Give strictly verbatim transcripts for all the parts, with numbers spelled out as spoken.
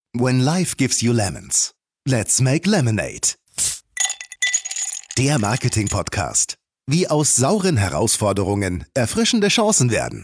When life gives you lemons, let's make lemonade. Der Marketing-Podcast. Wie aus sauren Herausforderungen erfrischende Chancen werden.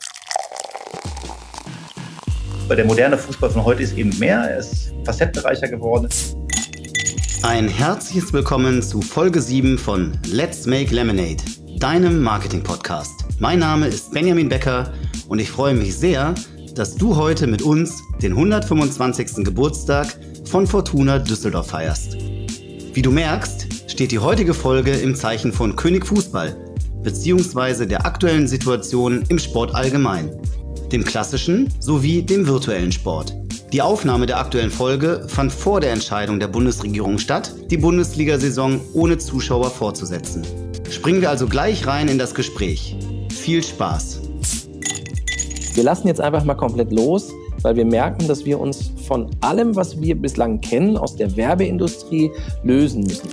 Der moderne Fußball von heute ist eben mehr, er ist facettenreicher geworden. Ein herzliches Willkommen zu Folge sieben von Let's Make Lemonade, deinem Marketing-Podcast. Mein Name ist Benjamin Becker und ich freue mich sehr, dass du heute mit uns den hundertfünfundzwanzigsten Geburtstag von Fortuna Düsseldorf feierst. Wie du merkst, steht die heutige Folge im Zeichen von König Fußball, beziehungsweise der aktuellen Situation im Sport allgemein, dem klassischen sowie dem virtuellen Sport. Die Aufnahme der aktuellen Folge fand vor der Entscheidung der Bundesregierung statt, die Bundesliga-Saison ohne Zuschauer fortzusetzen. Springen wir also gleich rein in das Gespräch. Viel Spaß! Wir lassen jetzt einfach mal komplett los, weil wir merken, dass wir uns von allem, was wir bislang kennen, aus der Werbeindustrie lösen müssen.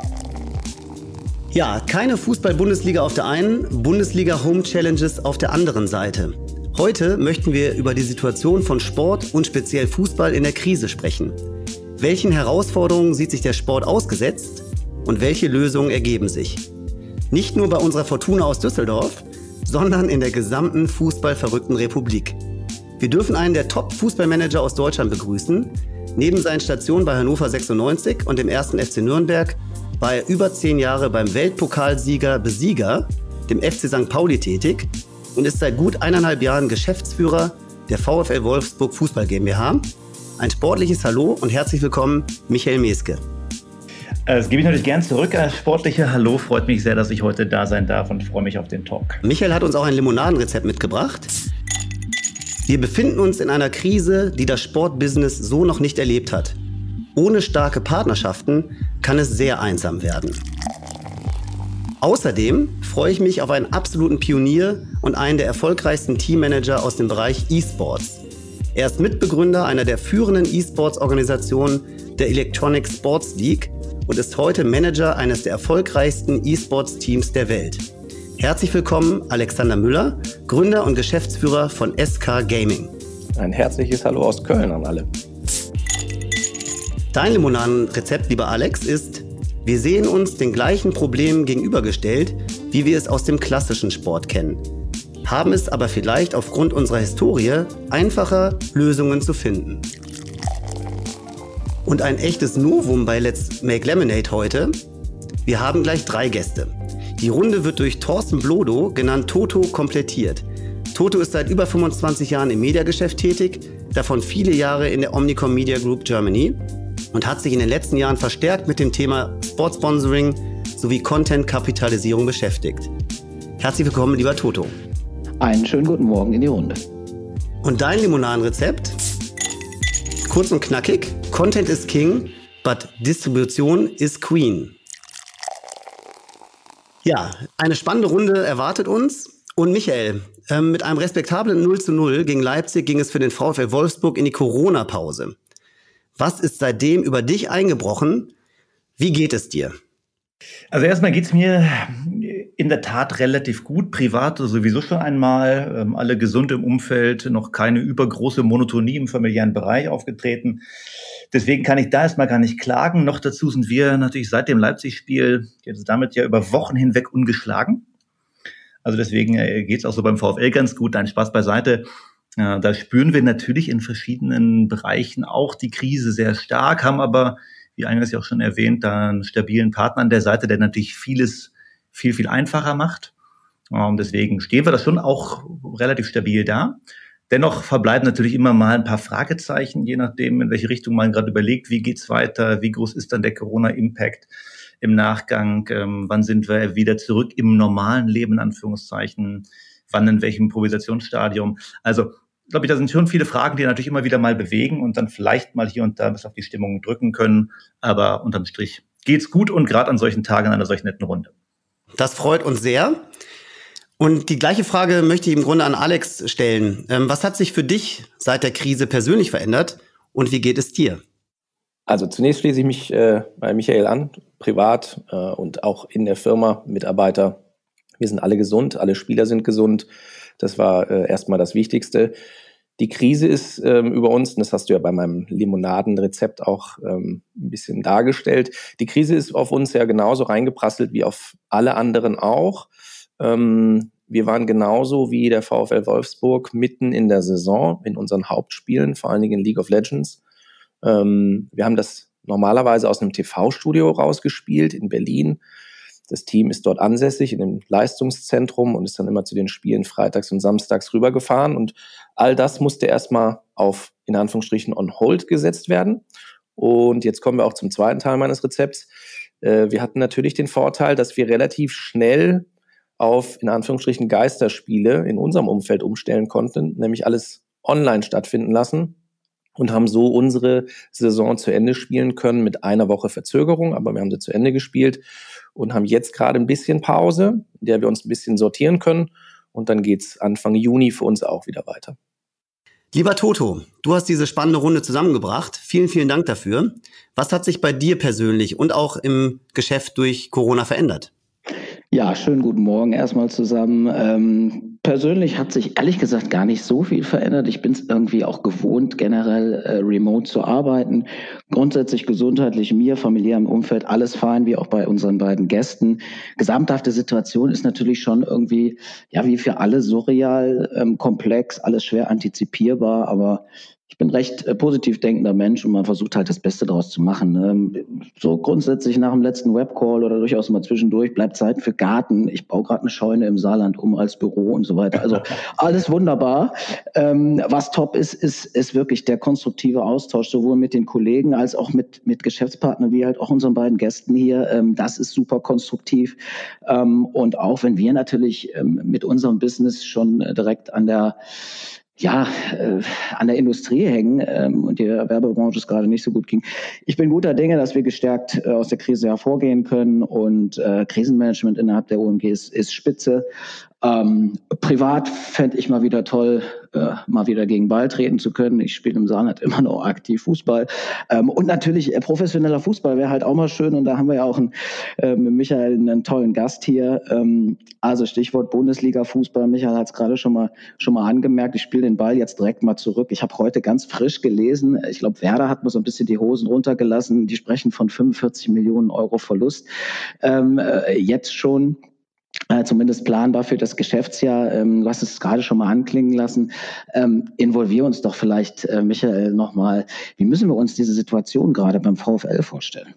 Ja, keine Fußball-Bundesliga auf der einen, Bundesliga-Home-Challenges auf der anderen Seite. Heute möchten wir über die Situation von Sport und speziell Fußball in der Krise sprechen. Welchen Herausforderungen sieht sich der Sport ausgesetzt und welche Lösungen ergeben sich? Nicht nur bei unserer Fortuna aus Düsseldorf, sondern in der gesamten fußballverrückten Republik. Wir dürfen einen der Top-Fußballmanager aus Deutschland begrüßen. Neben seinen Stationen bei Hannover sechsundneunzig und dem ersten F C Nürnberg war er über zehn Jahre beim Weltpokalsieger Besieger, dem F C Sankt Pauli, tätig und ist seit gut eineinhalb Jahren Geschäftsführer der VfL Wolfsburg Fußball GmbH. Ein sportliches Hallo und herzlich willkommen, Michael Meske. Das gebe ich natürlich gern zurück. Das sportliche Hallo, freut mich sehr, dass ich heute da sein darf und freue mich auf den Talk. Michael hat uns auch ein Limonadenrezept mitgebracht. Wir befinden uns in einer Krise, die das Sportbusiness so noch nicht erlebt hat. Ohne starke Partnerschaften kann es sehr einsam werden. Außerdem freue ich mich auf einen absoluten Pionier und einen der erfolgreichsten Teammanager aus dem Bereich E-Sports. Er ist Mitbegründer einer der führenden E-Sports-Organisationen der Electronic Sports League und ist heute Manager eines der erfolgreichsten E-Sports-Teams der Welt. Herzlich willkommen, Alexander Müller, Gründer und Geschäftsführer von S K Gaming. Ein herzliches Hallo aus Köln an alle. Dein Limonadenrezept, lieber Alex, ist: Wir sehen uns den gleichen Problemen gegenübergestellt, wie wir es aus dem klassischen Sport kennen, haben es aber vielleicht aufgrund unserer Historie einfacher, Lösungen zu finden. Und ein echtes Novum bei Let's Make Lemonade heute: Wir haben gleich drei Gäste. Die Runde wird durch Thorsten Blodo, genannt Toto, komplettiert. Toto ist seit über fünfundzwanzig Jahren im Mediageschäft tätig, davon viele Jahre in der Omnicom Media Group Germany und hat sich in den letzten Jahren verstärkt mit dem Thema Sportsponsoring sowie Content-Kapitalisierung beschäftigt. Herzlich willkommen, lieber Toto. Einen schönen guten Morgen in die Runde. Und dein Limonadenrezept? Kurz und knackig: Content is King, but Distribution is Queen. Ja, eine spannende Runde erwartet uns. Und Michael, äh, mit einem respektablen null zu null gegen Leipzig ging es für den VfL Wolfsburg in die Corona-Pause. Was ist seitdem über dich eingebrochen? Wie geht es dir? Also erstmal geht es mir in der Tat relativ gut, privat sowieso schon einmal, ähm, alle gesund im Umfeld, noch keine übergroße Monotonie im familiären Bereich aufgetreten. Deswegen kann ich da erstmal gar nicht klagen. Noch dazu sind wir natürlich seit dem Leipzig-Spiel jetzt damit ja über Wochen hinweg ungeschlagen. Also deswegen äh, geht es auch so beim VfL ganz gut. Nein, Spaß beiseite. Äh, da spüren wir natürlich in verschiedenen Bereichen auch die Krise sehr stark, haben aber, wie eingangs ja auch schon erwähnt, da einen stabilen Partner an der Seite, der natürlich vieles viel, viel einfacher macht. Und deswegen stehen wir da schon auch relativ stabil da. Dennoch verbleiben natürlich immer mal ein paar Fragezeichen, je nachdem, in welche Richtung man gerade überlegt, wie geht's weiter, wie groß ist dann der Corona-Impact im Nachgang, ähm, wann sind wir wieder zurück im normalen Leben, in Anführungszeichen, wann in welchem Improvisationsstadium. Also, glaube ich, da sind schon viele Fragen, die natürlich immer wieder mal bewegen und dann vielleicht mal hier und da bis auf die Stimmung drücken können. Aber unterm Strich geht's gut und gerade an solchen Tagen, an einer solchen netten Runde. Das freut uns sehr. Und die gleiche Frage möchte ich im Grunde an Alex stellen. Ähm, was hat sich für dich seit der Krise persönlich verändert und wie geht es dir? Also zunächst schließe ich mich äh, bei Michael an, privat äh, und auch in der Firma, Mitarbeiter. Wir sind alle gesund, alle Spieler sind gesund. Das war äh, erstmal das Wichtigste. Die Krise ist ähm, über uns, und das hast du ja bei meinem Limonadenrezept auch ähm, ein bisschen dargestellt, die Krise ist auf uns ja genauso reingeprasselt wie auf alle anderen auch. Ähm, wir waren genauso wie der VfL Wolfsburg mitten in der Saison, in unseren Hauptspielen, vor allen Dingen in League of Legends. Ähm, wir haben das normalerweise aus einem T V-Studio rausgespielt in Berlin. Das Team ist dort ansässig in dem Leistungszentrum und ist dann immer zu den Spielen freitags und samstags rübergefahren. Und all das musste erstmal auf, in Anführungsstrichen, on hold gesetzt werden. Und jetzt kommen wir auch zum zweiten Teil meines Rezepts. Äh, wir hatten natürlich den Vorteil, dass wir relativ schnell auf, in Anführungsstrichen, Geisterspiele in unserem Umfeld umstellen konnten, nämlich alles online stattfinden lassen und haben so unsere Saison zu Ende spielen können mit einer Woche Verzögerung, aber wir haben sie zu Ende gespielt und haben jetzt gerade ein bisschen Pause, in der wir uns ein bisschen sortieren können und dann geht's Anfang Juni für uns auch wieder weiter. Lieber Toto, du hast diese spannende Runde zusammengebracht. Vielen, vielen Dank dafür. Was hat sich bei dir persönlich und auch im Geschäft durch Corona verändert? Ja, schönen guten Morgen erstmal zusammen. Ähm, persönlich hat sich ehrlich gesagt gar nicht so viel verändert. Ich bin es irgendwie auch gewohnt, generell äh, remote zu arbeiten. Grundsätzlich gesundheitlich, mir, familiärem Umfeld, alles fein, wie auch bei unseren beiden Gästen. Gesamthafte Situation ist natürlich schon irgendwie, ja, wie für alle surreal, ähm, komplex, alles schwer antizipierbar, aber ich bin recht äh, positiv denkender Mensch und man versucht halt das Beste daraus zu machen. Ne? So grundsätzlich nach dem letzten Webcall oder durchaus mal zwischendurch bleibt Zeit für Garten. Ich baue gerade eine Scheune im Saarland um als Büro und so weiter. Also alles wunderbar. Ähm, was top ist, ist, ist wirklich der konstruktive Austausch, sowohl mit den Kollegen als auch mit, mit Geschäftspartnern, wie halt auch unseren beiden Gästen hier. Ähm, das ist super konstruktiv. Ähm, und auch wenn wir natürlich ähm, mit unserem Business schon äh, direkt an der ja, äh, an der Industrie hängen ähm, und die Werbebranche es gerade nicht so gut ging. Ich bin guter Dinge, dass wir gestärkt äh, aus der Krise hervorgehen können und äh, Krisenmanagement innerhalb der O M G ist, ist spitze. Ähm, privat fände ich mal wieder toll, äh, mal wieder gegen Ball treten zu können. Ich spiele im Saarland immer noch aktiv Fußball. Ähm, und natürlich äh, professioneller Fußball wäre halt auch mal schön. Und da haben wir ja auch einen, äh, mit Michael einen tollen Gast hier. Ähm, also Stichwort Bundesliga-Fußball. Michael hat es gerade schon mal, schon mal angemerkt. Ich spiele den Ball jetzt direkt mal zurück. Ich habe heute ganz frisch gelesen. Ich glaube, Werder hat mal so ein bisschen die Hosen runtergelassen. Die sprechen von fünfundvierzig Millionen Euro Verlust. Ähm, äh, jetzt schon. Äh, zumindest planbar für das Geschäftsjahr. Ähm, du hast es gerade schon mal anklingen lassen. Ähm, involvier uns doch vielleicht, äh, Michael, nochmal. Wie müssen wir uns diese Situation gerade beim VfL vorstellen?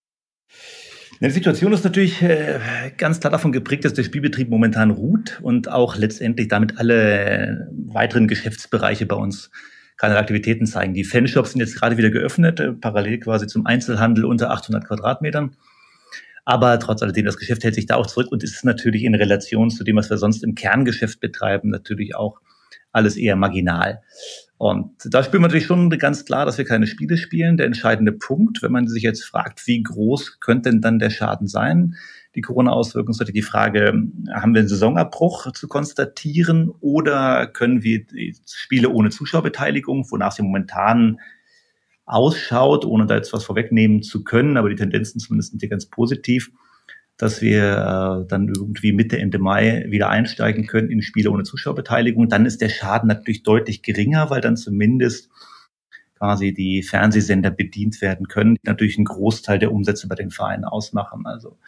Die Situation ist natürlich äh, ganz klar davon geprägt, dass der Spielbetrieb momentan ruht und auch letztendlich damit alle weiteren Geschäftsbereiche bei uns keine Aktivitäten zeigen. Die Fanshops sind jetzt gerade wieder geöffnet, äh, parallel quasi zum Einzelhandel unter achthundert Quadratmetern. Aber trotz alledem, das Geschäft hält sich da auch zurück und ist natürlich in Relation zu dem, was wir sonst im Kerngeschäft betreiben, natürlich auch alles eher marginal. Und da spüren wir natürlich schon ganz klar, dass wir keine Spiele spielen. Der entscheidende Punkt, wenn man sich jetzt fragt, wie groß könnte denn dann der Schaden sein, die Corona-Auswirkungen, ist natürlich die Frage, haben wir einen Saisonabbruch zu konstatieren oder können wir die Spiele ohne Zuschauerbeteiligung, wonach sie momentan ausschaut, ohne da jetzt was vorwegnehmen zu können, aber die Tendenzen zumindest sind hier ganz positiv, dass wir äh, dann irgendwie Mitte, Ende Mai wieder einsteigen können in Spiele ohne Zuschauerbeteiligung. Dann ist der Schaden natürlich deutlich geringer, weil dann zumindest quasi die Fernsehsender bedient werden können, die natürlich einen Großteil der Umsätze bei den Vereinen ausmachen. Also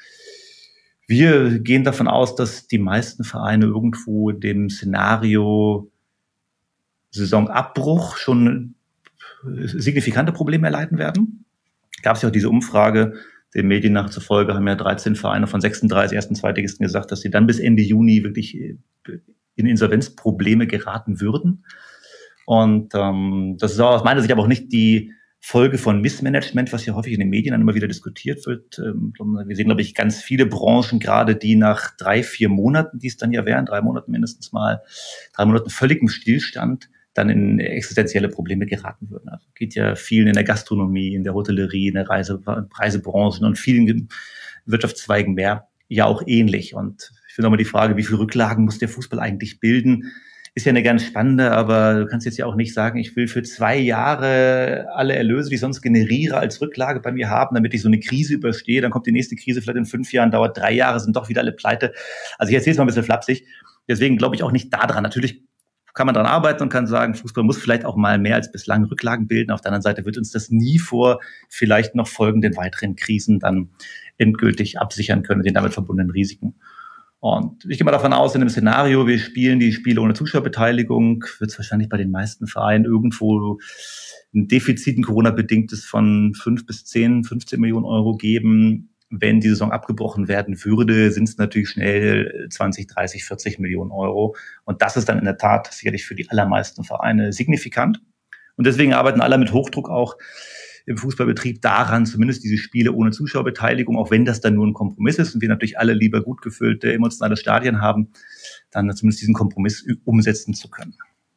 wir gehen davon aus, dass die meisten Vereine irgendwo dem Szenario Saisonabbruch schon signifikante Probleme erleiden werden. Gab es ja auch diese Umfrage, den Medien nach zufolge haben ja dreizehn Vereine von sechsunddreißig ersten Zweitligisten gesagt, dass sie dann bis Ende Juni wirklich in Insolvenzprobleme geraten würden. Und ähm, das ist auch aus meiner Sicht aber auch nicht die Folge von Missmanagement, was ja häufig in den Medien dann immer wieder diskutiert wird. Ähm, wir sehen, glaube ich, ganz viele Branchen gerade, die nach drei, vier Monaten, die es dann ja wären, drei Monaten mindestens mal, drei Monaten völligem Stillstand, dann in existenzielle Probleme geraten würden. Also geht ja vielen in der Gastronomie, in der Hotellerie, in der Reise, Reisebranche und vielen Wirtschaftszweigen mehr ja auch ähnlich. Und ich finde auch mal die Frage, wie viele Rücklagen muss der Fußball eigentlich bilden, ist ja eine ganz spannende, aber du kannst jetzt ja auch nicht sagen, ich will für zwei Jahre alle Erlöse, die ich sonst generiere, als Rücklage bei mir haben, damit ich so eine Krise überstehe. Dann kommt die nächste Krise vielleicht in fünf Jahren, dauert drei Jahre, sind doch wieder alle pleite. Also ich erzähle es mal ein bisschen flapsig. Deswegen glaube ich auch nicht daran. Natürlich kann man dran arbeiten und kann sagen, Fußball muss vielleicht auch mal mehr als bislang Rücklagen bilden. Auf der anderen Seite wird uns das nie vor vielleicht noch folgenden weiteren Krisen dann endgültig absichern können, den damit verbundenen Risiken. Und ich gehe mal davon aus, in einem Szenario, wir spielen die Spiele ohne Zuschauerbeteiligung, wird es wahrscheinlich bei den meisten Vereinen irgendwo ein Defizit, ein Corona-bedingtes von fünf bis zehn, fünfzehn Millionen Euro geben. Wenn die Saison abgebrochen werden würde, sind es natürlich schnell zwanzig, dreißig, vierzig Millionen Euro. Und das ist dann in der Tat sicherlich für die allermeisten Vereine signifikant. Und deswegen arbeiten alle mit Hochdruck auch im Fußballbetrieb daran, zumindest diese Spiele ohne Zuschauerbeteiligung, auch wenn das dann nur ein Kompromiss ist und wir natürlich alle lieber gut gefüllte, emotionale Stadien haben, dann zumindest diesen Kompromiss umsetzen zu können.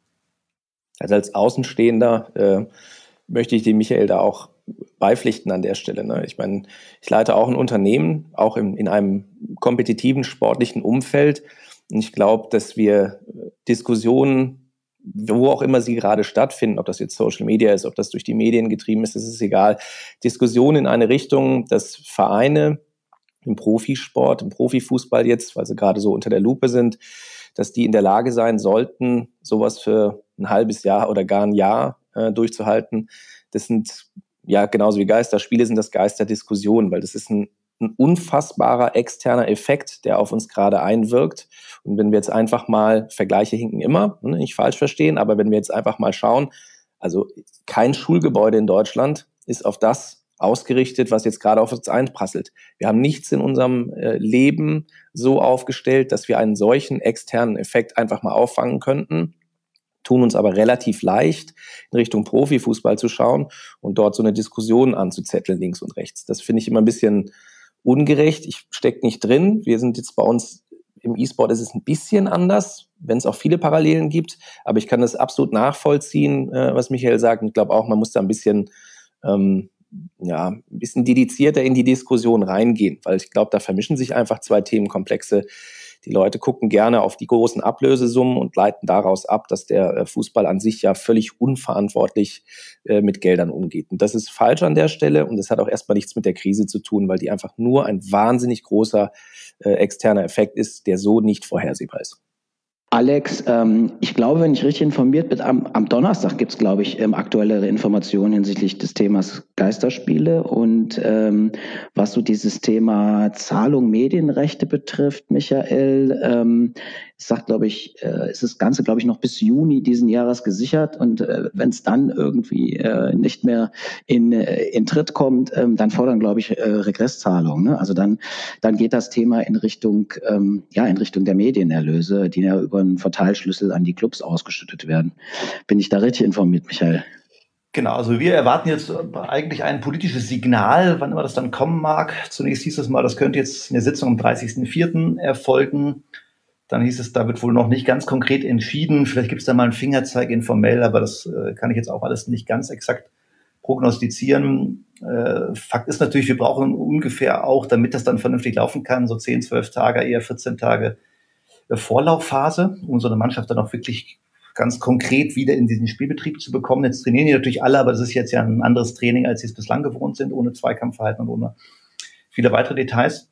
Also als Außenstehender äh, möchte ich dem Michael da auch beipflichten an der Stelle. Ne? Ich meine, ich leite auch ein Unternehmen, auch in, in einem kompetitiven, sportlichen Umfeld. Und ich glaube, dass wir Diskussionen, wo auch immer sie gerade stattfinden, ob das jetzt Social Media ist, ob das durch die Medien getrieben ist, das ist egal. Diskussionen in eine Richtung, dass Vereine im Profisport, im Profifußball jetzt, weil sie gerade so unter der Lupe sind, dass die in der Lage sein sollten, sowas für ein halbes Jahr oder gar ein Jahr äh, durchzuhalten. Das sind ja genauso wie Geisterspiele, sind das Geisterdiskussionen, weil das ist ein, ein unfassbarer externer Effekt, der auf uns gerade einwirkt. Und wenn wir jetzt einfach mal, Vergleiche hinken immer, nicht falsch verstehen, aber wenn wir jetzt einfach mal schauen, also kein Schulgebäude in Deutschland ist auf das ausgerichtet, was jetzt gerade auf uns einprasselt. Wir haben nichts in unserem äh, Leben so aufgestellt, dass wir einen solchen externen Effekt einfach mal auffangen könnten, tun uns aber relativ leicht, in Richtung Profifußball zu schauen und dort so eine Diskussion anzuzetteln, links und rechts. Das finde ich immer ein bisschen ungerecht. Ich stecke nicht drin. Wir sind jetzt bei uns im E-Sport, ist es ein bisschen anders, wenn es auch viele Parallelen gibt, aber ich kann das absolut nachvollziehen, äh, was Michael sagt. Und ich glaube auch, man muss da ein bisschen ähm, ja, ein bisschen dedizierter in die Diskussion reingehen, weil ich glaube, da vermischen sich einfach zwei Themenkomplexe. Die Leute gucken gerne auf die großen Ablösesummen und leiten daraus ab, dass der Fußball an sich ja völlig unverantwortlich äh, mit Geldern umgeht. Und das ist falsch an der Stelle und das hat auch erstmal nichts mit der Krise zu tun, weil die einfach nur ein wahnsinnig großer äh, externer Effekt ist, der so nicht vorhersehbar ist. Alex, ähm, ich glaube, wenn ich richtig informiert bin, am, am Donnerstag gibt es, glaube ich, ähm, aktuellere Informationen hinsichtlich des Themas Geisterspiele und ähm, was so dieses Thema Zahlung Medienrechte betrifft, Michael, ähm, sagt, glaube ich, äh, ist das Ganze, glaube ich, noch bis Juni diesen Jahres gesichert und äh, wenn es dann irgendwie äh, nicht mehr in, äh, in Tritt kommt, ähm, dann fordern, glaube ich, äh, Regresszahlungen. Ne? Also dann, dann geht das Thema in Richtung, ähm, ja, in Richtung der Medienerlöse, die ja über einen Verteilschlüssel an die Clubs ausgeschüttet werden. Bin ich da richtig informiert, Michael? Genau, also wir erwarten jetzt eigentlich ein politisches Signal, wann immer das dann kommen mag. Zunächst hieß es mal, das könnte jetzt in der Sitzung am dreißigsten vierten erfolgen. Dann hieß es, da wird wohl noch nicht ganz konkret entschieden. Vielleicht gibt es da mal einen Fingerzeig informell, aber das äh, kann ich jetzt auch alles nicht ganz exakt prognostizieren. Äh, Fakt ist natürlich, wir brauchen ungefähr auch, damit das dann vernünftig laufen kann, so zehn, zwölf Tage, eher vierzehn Tage Vorlaufphase, um so eine Mannschaft dann auch wirklich ganz konkret wieder in diesen Spielbetrieb zu bekommen. Jetzt trainieren die natürlich alle, aber das ist jetzt ja ein anderes Training, als sie es bislang gewohnt sind, ohne Zweikampfverhalten und ohne viele weitere Details.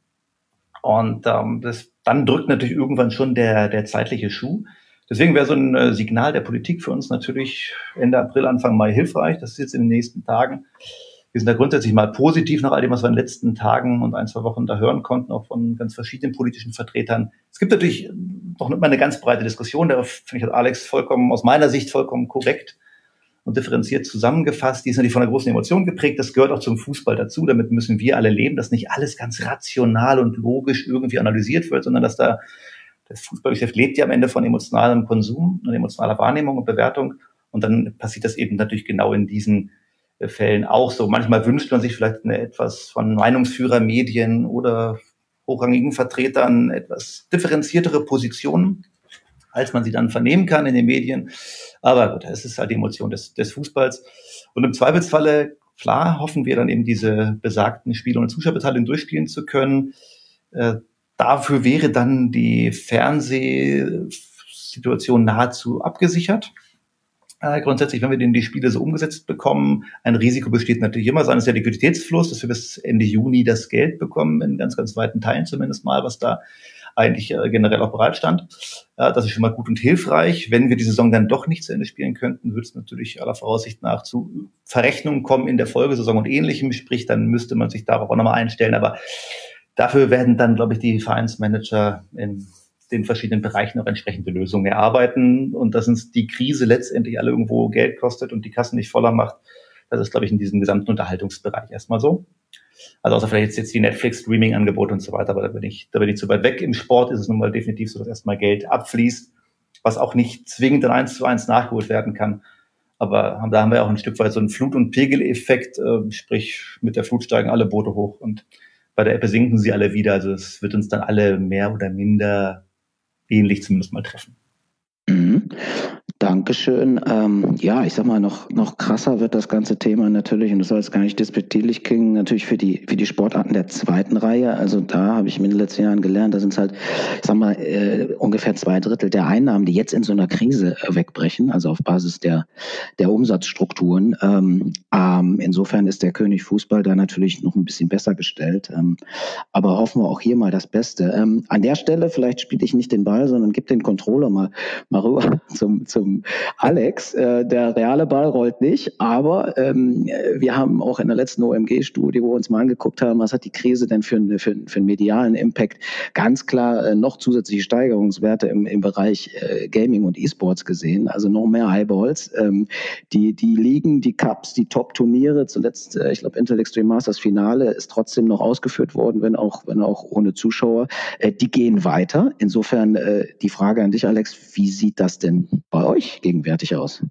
Und ähm, das, dann drückt natürlich irgendwann schon der, der zeitliche Schuh. Deswegen wäre so ein äh, Signal der Politik für uns natürlich Ende April, Anfang Mai hilfreich. Das ist jetzt in den nächsten Tagen. Wir sind da grundsätzlich mal positiv nach all dem, was wir in den letzten Tagen und ein, zwei Wochen da hören konnten, auch von ganz verschiedenen politischen Vertretern. Es gibt natürlich noch nicht mal eine ganz breite Diskussion. Da finde ich, hat Alex vollkommen, aus meiner Sicht vollkommen korrekt und differenziert zusammengefasst. Die ist natürlich von einer großen Emotion geprägt. Das gehört auch zum Fußball dazu. Damit müssen wir alle leben, dass nicht alles ganz rational und logisch irgendwie analysiert wird, sondern dass da das Fußballgeschäft lebt ja am Ende von emotionalem Konsum und emotionaler Wahrnehmung und Bewertung. Und dann passiert das eben natürlich genau in diesen Fällen auch so. Manchmal wünscht man sich vielleicht eine etwas von Meinungsführer, Medien oder hochrangigen Vertretern etwas differenziertere Positionen, als man sie dann vernehmen kann in den Medien. Aber gut, es ist halt die Emotion des, des Fußballs. Und im Zweifelsfalle, klar, hoffen wir dann eben diese besagten Spiele ohne Zuschauerbeteiligung durchspielen zu können. Äh, dafür wäre dann die Fernsehsituation nahezu abgesichert. Äh, grundsätzlich, wenn wir denn die Spiele so umgesetzt bekommen, ein Risiko besteht natürlich immer, sei es der Liquiditätsfluss, dass wir bis Ende Juni das Geld bekommen, in ganz, ganz weiten Teilen zumindest mal, was da eigentlich äh, generell auch bereit stand. Äh, das ist schon mal gut und hilfreich. Wenn wir die Saison dann doch nicht zu Ende spielen könnten, würde es natürlich aller Voraussicht nach zu Verrechnungen kommen in der Folgesaison und Ähnlichem. Sprich, dann müsste man sich darauf auch nochmal einstellen. Aber dafür werden dann, glaube ich, die Vereinsmanager in den verschiedenen Bereichen auch entsprechende Lösungen erarbeiten. Und dass uns die Krise letztendlich alle irgendwo Geld kostet und die Kassen nicht voller macht, das ist, glaube ich, in diesem gesamten Unterhaltungsbereich erstmal so. Also außer vielleicht jetzt die Netflix-Streaming-Angebote und so weiter, aber da bin ich, da bin ich zu weit weg. Im Sport ist es nun mal definitiv so, dass erstmal Geld abfließt, was auch nicht zwingend dann eins zu eins nachgeholt werden kann. Aber da haben wir auch ein Stück weit so einen Flut- und Pegeleffekt, äh, sprich mit der Flut steigen alle Boote hoch und bei der Ebbe sinken sie alle wieder. Also es wird uns dann alle mehr oder minder ähnlich zumindest mal treffen. Mhm. Dankeschön. Ähm, ja, ich sag mal, noch, noch krasser wird das ganze Thema natürlich, und das soll jetzt gar nicht despektierlich klingen, natürlich für die, für die Sportarten der zweiten Reihe. Also da habe ich mir in den letzten Jahren gelernt, da sind es halt, ich sag mal, äh, ungefähr zwei Drittel der Einnahmen, die jetzt in so einer Krise äh, wegbrechen, also auf Basis der, der Umsatzstrukturen. Ähm, ähm, insofern ist der König Fußball da natürlich noch ein bisschen besser gestellt. Ähm, aber hoffen wir auch hier mal das Beste. Ähm, an der Stelle, vielleicht spiele ich nicht den Ball, sondern gebe den Controller mal, mal rüber zum, zum Alex. Äh, der reale Ball rollt nicht, aber ähm, wir haben auch in der letzten O M G-Studie, wo wir uns mal angeguckt haben, was hat die Krise denn für, für, für einen medialen Impact, ganz klar äh, noch zusätzliche Steigerungswerte im, im Bereich äh, Gaming und E-Sports gesehen, also noch mehr Eyeballs. Ähm, die, die Ligen, die Cups, die Top-Turniere, zuletzt, äh, ich glaube, Intel Extreme Masters Finale ist trotzdem noch ausgeführt worden, wenn auch, wenn auch ohne Zuschauer. Äh, die gehen weiter. Insofern äh, die Frage an dich, Alex, wie sieht das denn bei euch gegenwärtig aus?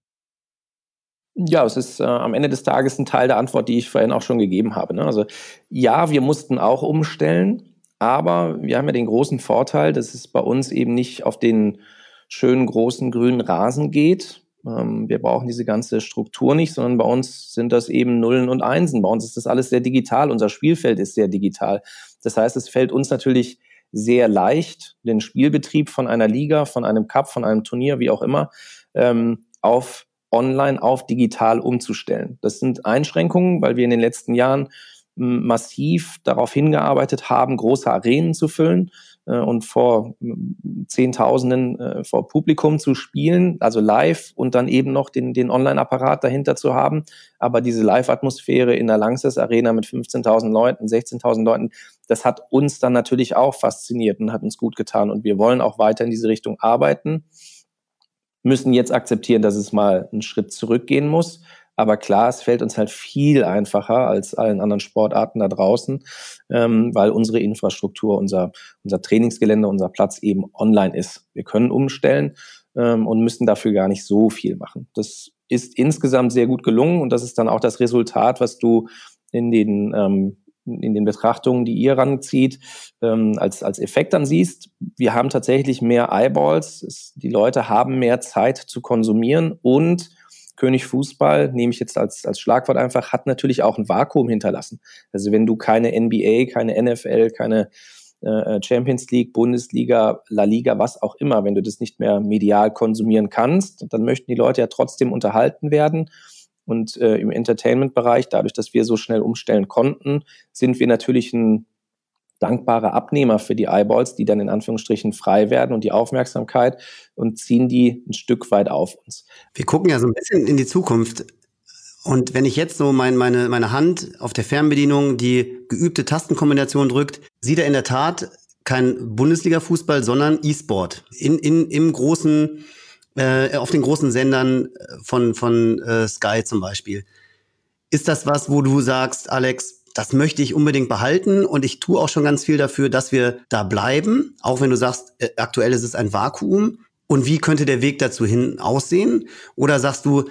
Ja, es ist äh, am Ende des Tages ein Teil der Antwort, die ich vorhin auch schon gegeben habe. Ne? Also ja, wir mussten auch umstellen, aber wir haben ja den großen Vorteil, dass es bei uns eben nicht auf den schönen großen grünen Rasen geht. Ähm, wir brauchen diese ganze Struktur nicht, sondern bei uns sind das eben Nullen und Einsen. Bei uns ist das alles sehr digital. Unser Spielfeld ist sehr digital. Das heißt, es fällt uns natürlich sehr leicht, den Spielbetrieb von einer Liga, von einem Cup, von einem Turnier, wie auch immer, ähm, auf online, auf digital umzustellen. Das sind Einschränkungen, weil wir in den letzten Jahren m, massiv darauf hingearbeitet haben, große Arenen zu füllen äh, und vor m, Zehntausenden äh, vor Publikum zu spielen, also live, und dann eben noch den, den Online-Apparat dahinter zu haben. Aber diese Live-Atmosphäre in der Lanxess Arena mit fünfzehntausend Leuten, sechzehntausend Leuten, das hat uns dann natürlich auch fasziniert und hat uns gut getan. Und wir wollen auch weiter in diese Richtung arbeiten, müssen jetzt akzeptieren, dass es mal einen Schritt zurückgehen muss. Aber klar, es fällt uns halt viel einfacher als allen anderen Sportarten da draußen, ähm, weil unsere Infrastruktur, unser, unser Trainingsgelände, unser Platz eben online ist. Wir können umstellen ähm, und müssen dafür gar nicht so viel machen. Das ist insgesamt sehr gut gelungen, und das ist dann auch das Resultat, was du in den ähm, in den Betrachtungen, die ihr ranzieht, ähm, als, als Effekt dann siehst. Wir haben tatsächlich mehr Eyeballs, es, die Leute haben mehr Zeit zu konsumieren, und König Fußball, nehme ich jetzt als, als Schlagwort einfach, hat natürlich auch ein Vakuum hinterlassen. Also wenn du keine N B A, keine N F L, keine äh, Champions League, Bundesliga, La Liga, was auch immer, wenn du das nicht mehr medial konsumieren kannst, dann möchten die Leute ja trotzdem unterhalten werden. Und äh, im Entertainment-Bereich, dadurch, dass wir so schnell umstellen konnten, sind wir natürlich ein dankbarer Abnehmer für die Eyeballs, die dann in Anführungsstrichen frei werden und die Aufmerksamkeit, und ziehen die ein Stück weit auf uns. Wir gucken ja so ein bisschen in die Zukunft. Und wenn ich jetzt so mein, meine, meine Hand auf der Fernbedienung die geübte Tastenkombination drückt, sieht er in der Tat kein Bundesliga-Fußball, sondern E-Sport. In, in, im großen Äh, auf den großen Sendern von, von äh, Sky zum Beispiel. Ist das was, wo du sagst, Alex, das möchte ich unbedingt behalten, und ich tue auch schon ganz viel dafür, dass wir da bleiben, auch wenn du sagst, äh, aktuell ist es ein Vakuum, und wie könnte der Weg dazu hin aussehen? Oder sagst du,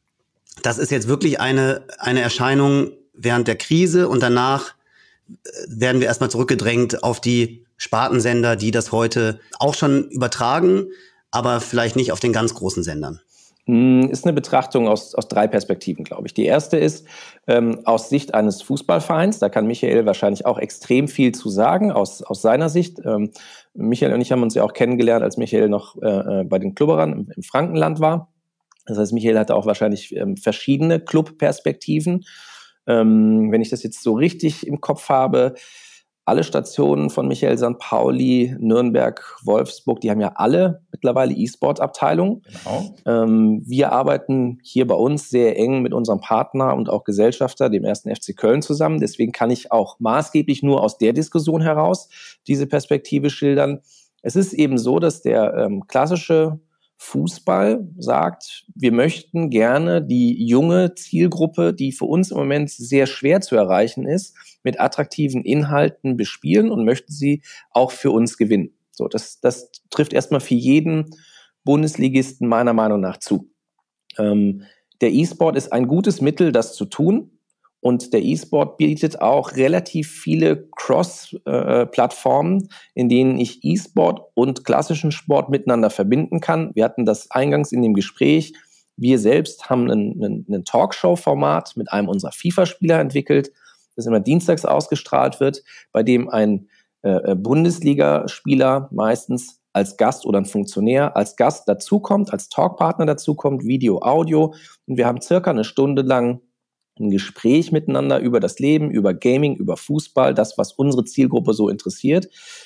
das ist jetzt wirklich eine, eine Erscheinung während der Krise, und danach werden wir erstmal zurückgedrängt auf die Spartensender, die das heute auch schon übertragen, aber vielleicht nicht auf den ganz großen Sendern? Ist eine Betrachtung aus, aus drei Perspektiven, glaube ich. Die erste ist ähm, aus Sicht eines Fußballvereins. Da kann Michael wahrscheinlich auch extrem viel zu sagen, aus, aus seiner Sicht. Ähm, Michael und ich haben uns ja auch kennengelernt, als Michael noch äh, bei den Klubberern im, im Frankenland war. Das heißt, Michael hatte auch wahrscheinlich ähm, verschiedene Clubperspektiven. Ähm, wenn ich das jetzt so richtig im Kopf habe, alle Stationen von Michael Sankt Pauli, Nürnberg, Wolfsburg, die haben ja alle mittlerweile E-Sport-Abteilungen. Genau. Ähm, wir arbeiten hier bei uns sehr eng mit unserem Partner und auch Gesellschafter, dem ersten F C Köln, zusammen. Deswegen kann ich auch maßgeblich nur aus der Diskussion heraus diese Perspektive schildern. Es ist eben so, dass der ähm, klassische Fußball sagt, wir möchten gerne die junge Zielgruppe, die für uns im Moment sehr schwer zu erreichen ist, mit attraktiven Inhalten bespielen und möchten sie auch für uns gewinnen. So, das, das trifft erstmal für jeden Bundesligisten meiner Meinung nach zu. Ähm, der E-Sport ist ein gutes Mittel, das zu tun. Und der E-Sport bietet auch relativ viele Cross-Plattformen, in denen ich E-Sport und klassischen Sport miteinander verbinden kann. Wir hatten das eingangs in dem Gespräch. Wir selbst haben ein, ein Talkshow-Format mit einem unserer FIFA-Spieler entwickelt, das immer dienstags ausgestrahlt wird, bei dem ein äh, Bundesligaspieler meistens als Gast oder ein Funktionär als Gast dazukommt, als Talkpartner dazukommt, Video, Audio. Und wir haben circa eine Stunde lang ein Gespräch miteinander über das Leben, über Gaming, über Fußball, das, was unsere Zielgruppe so interessiert.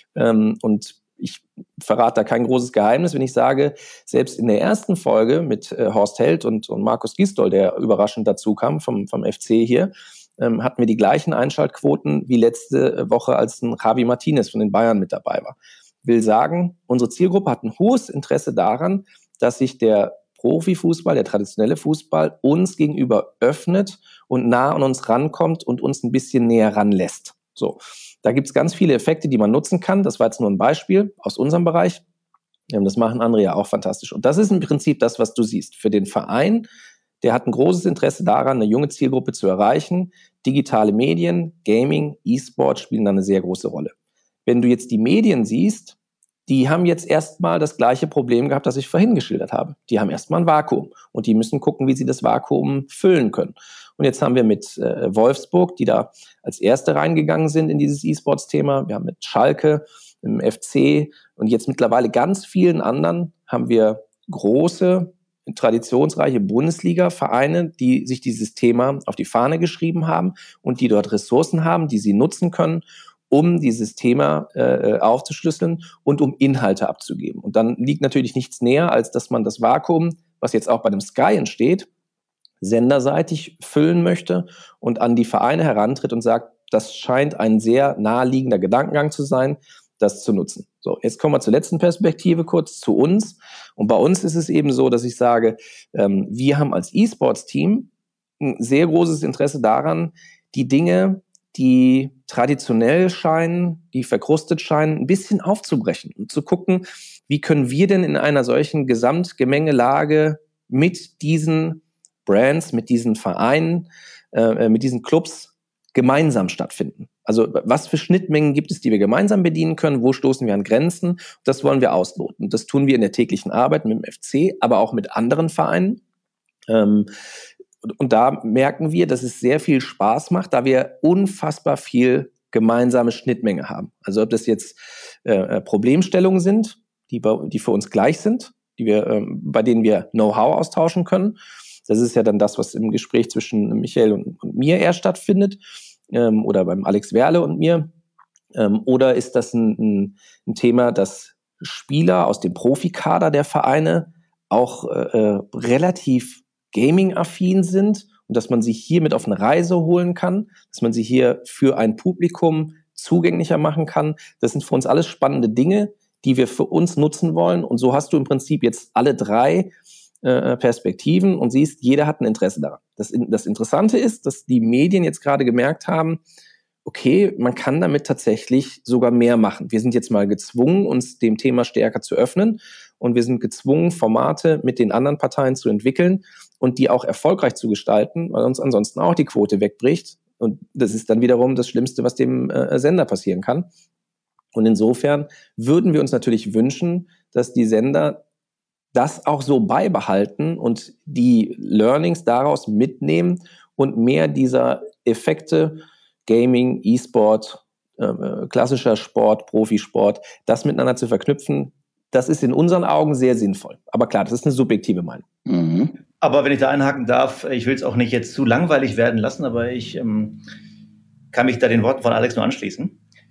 Und ich verrate da kein großes Geheimnis, wenn ich sage, selbst in der ersten Folge mit Horst Held und, und Markus Gisdol, der überraschend dazu kam vom, vom F C hier, hatten wir die gleichen Einschaltquoten wie letzte Woche, als ein Javi Martinez von den Bayern mit dabei war. Will sagen, unsere Zielgruppe hat ein hohes Interesse daran, dass sich der Profifußball, der traditionelle Fußball, uns gegenüber öffnet und nah an uns rankommt und uns ein bisschen näher ranlässt. So, da gibt es ganz viele Effekte, die man nutzen kann. Das war jetzt nur ein Beispiel aus unserem Bereich. Das machen andere ja auch fantastisch. Und das ist im Prinzip das, was du siehst. Für den Verein, der hat ein großes Interesse daran, eine junge Zielgruppe zu erreichen. Digitale Medien, Gaming, E-Sport spielen da eine sehr große Rolle. Wenn du jetzt die Medien siehst, die haben jetzt erstmal das gleiche Problem gehabt, das ich vorhin geschildert habe. Die haben erstmal ein Vakuum und die müssen gucken, wie sie das Vakuum füllen können. Und jetzt haben wir mit äh, Wolfsburg, die da als Erste reingegangen sind in dieses E-Sports-Thema. Wir haben mit Schalke, im F C und jetzt mittlerweile ganz vielen anderen haben wir große, traditionsreiche Bundesliga-Vereine, die sich dieses Thema auf die Fahne geschrieben haben und die dort Ressourcen haben, die sie nutzen können, um dieses Thema äh, aufzuschlüsseln und um Inhalte abzugeben. Und dann liegt natürlich nichts näher, als dass man das Vakuum, was jetzt auch bei dem Sky entsteht, senderseitig füllen möchte und an die Vereine herantritt und sagt, das scheint ein sehr naheliegender Gedankengang zu sein, das zu nutzen. So, jetzt kommen wir zur letzten Perspektive kurz zu uns. Und bei uns ist es eben so, dass ich sage, ähm, wir haben als E-Sports-Team ein sehr großes Interesse daran, die Dinge, die traditionell scheinen, die verkrustet scheinen, ein bisschen aufzubrechen und zu gucken, wie können wir denn in einer solchen Gesamtgemengelage mit diesen Brands, mit diesen Vereinen, äh, mit diesen Clubs gemeinsam stattfinden. Also was für Schnittmengen gibt es, die wir gemeinsam bedienen können? Wo stoßen wir an Grenzen? Das wollen wir ausloten. Das tun wir in der täglichen Arbeit mit dem F C, aber auch mit anderen Vereinen. Ähm, Und da merken wir, dass es sehr viel Spaß macht, da wir unfassbar viel gemeinsame Schnittmenge haben. Also ob das jetzt äh, Problemstellungen sind, die, die für uns gleich sind, die wir, ähm, bei denen wir Know-how austauschen können. Das ist ja dann das, was im Gespräch zwischen Michael und, und mir eher stattfindet, ähm, oder beim Alex Werle und mir. Ähm, oder ist das ein, ein, ein Thema, dass Spieler aus dem Profikader der Vereine auch äh, relativ Gaming-affin sind und dass man sie hier mit auf eine Reise holen kann, dass man sie hier für ein Publikum zugänglicher machen kann. Das sind für uns alles spannende Dinge, die wir für uns nutzen wollen. Und so hast du im Prinzip jetzt alle drei äh, Perspektiven und siehst, jeder hat ein Interesse daran. Das, das Interessante ist, dass die Medien jetzt gerade gemerkt haben, okay, man kann damit tatsächlich sogar mehr machen. Wir sind jetzt mal gezwungen, uns dem Thema stärker zu öffnen und wir sind gezwungen, Formate mit den anderen Parteien zu entwickeln und die auch erfolgreich zu gestalten, weil uns ansonsten auch die Quote wegbricht. Und das ist dann wiederum das Schlimmste, was dem äh, Sender passieren kann. Und insofern würden wir uns natürlich wünschen, dass die Sender das auch so beibehalten und die Learnings daraus mitnehmen und mehr dieser Effekte, Gaming, E-Sport, äh, klassischer Sport, Profisport, das miteinander zu verknüpfen, das ist in unseren Augen sehr sinnvoll. Aber klar, das ist eine subjektive Meinung. Mhm. Aber wenn ich da einhaken darf, ich will es auch nicht jetzt zu langweilig werden lassen, aber ich ähm, kann mich da den Worten von Alex nur anschließen.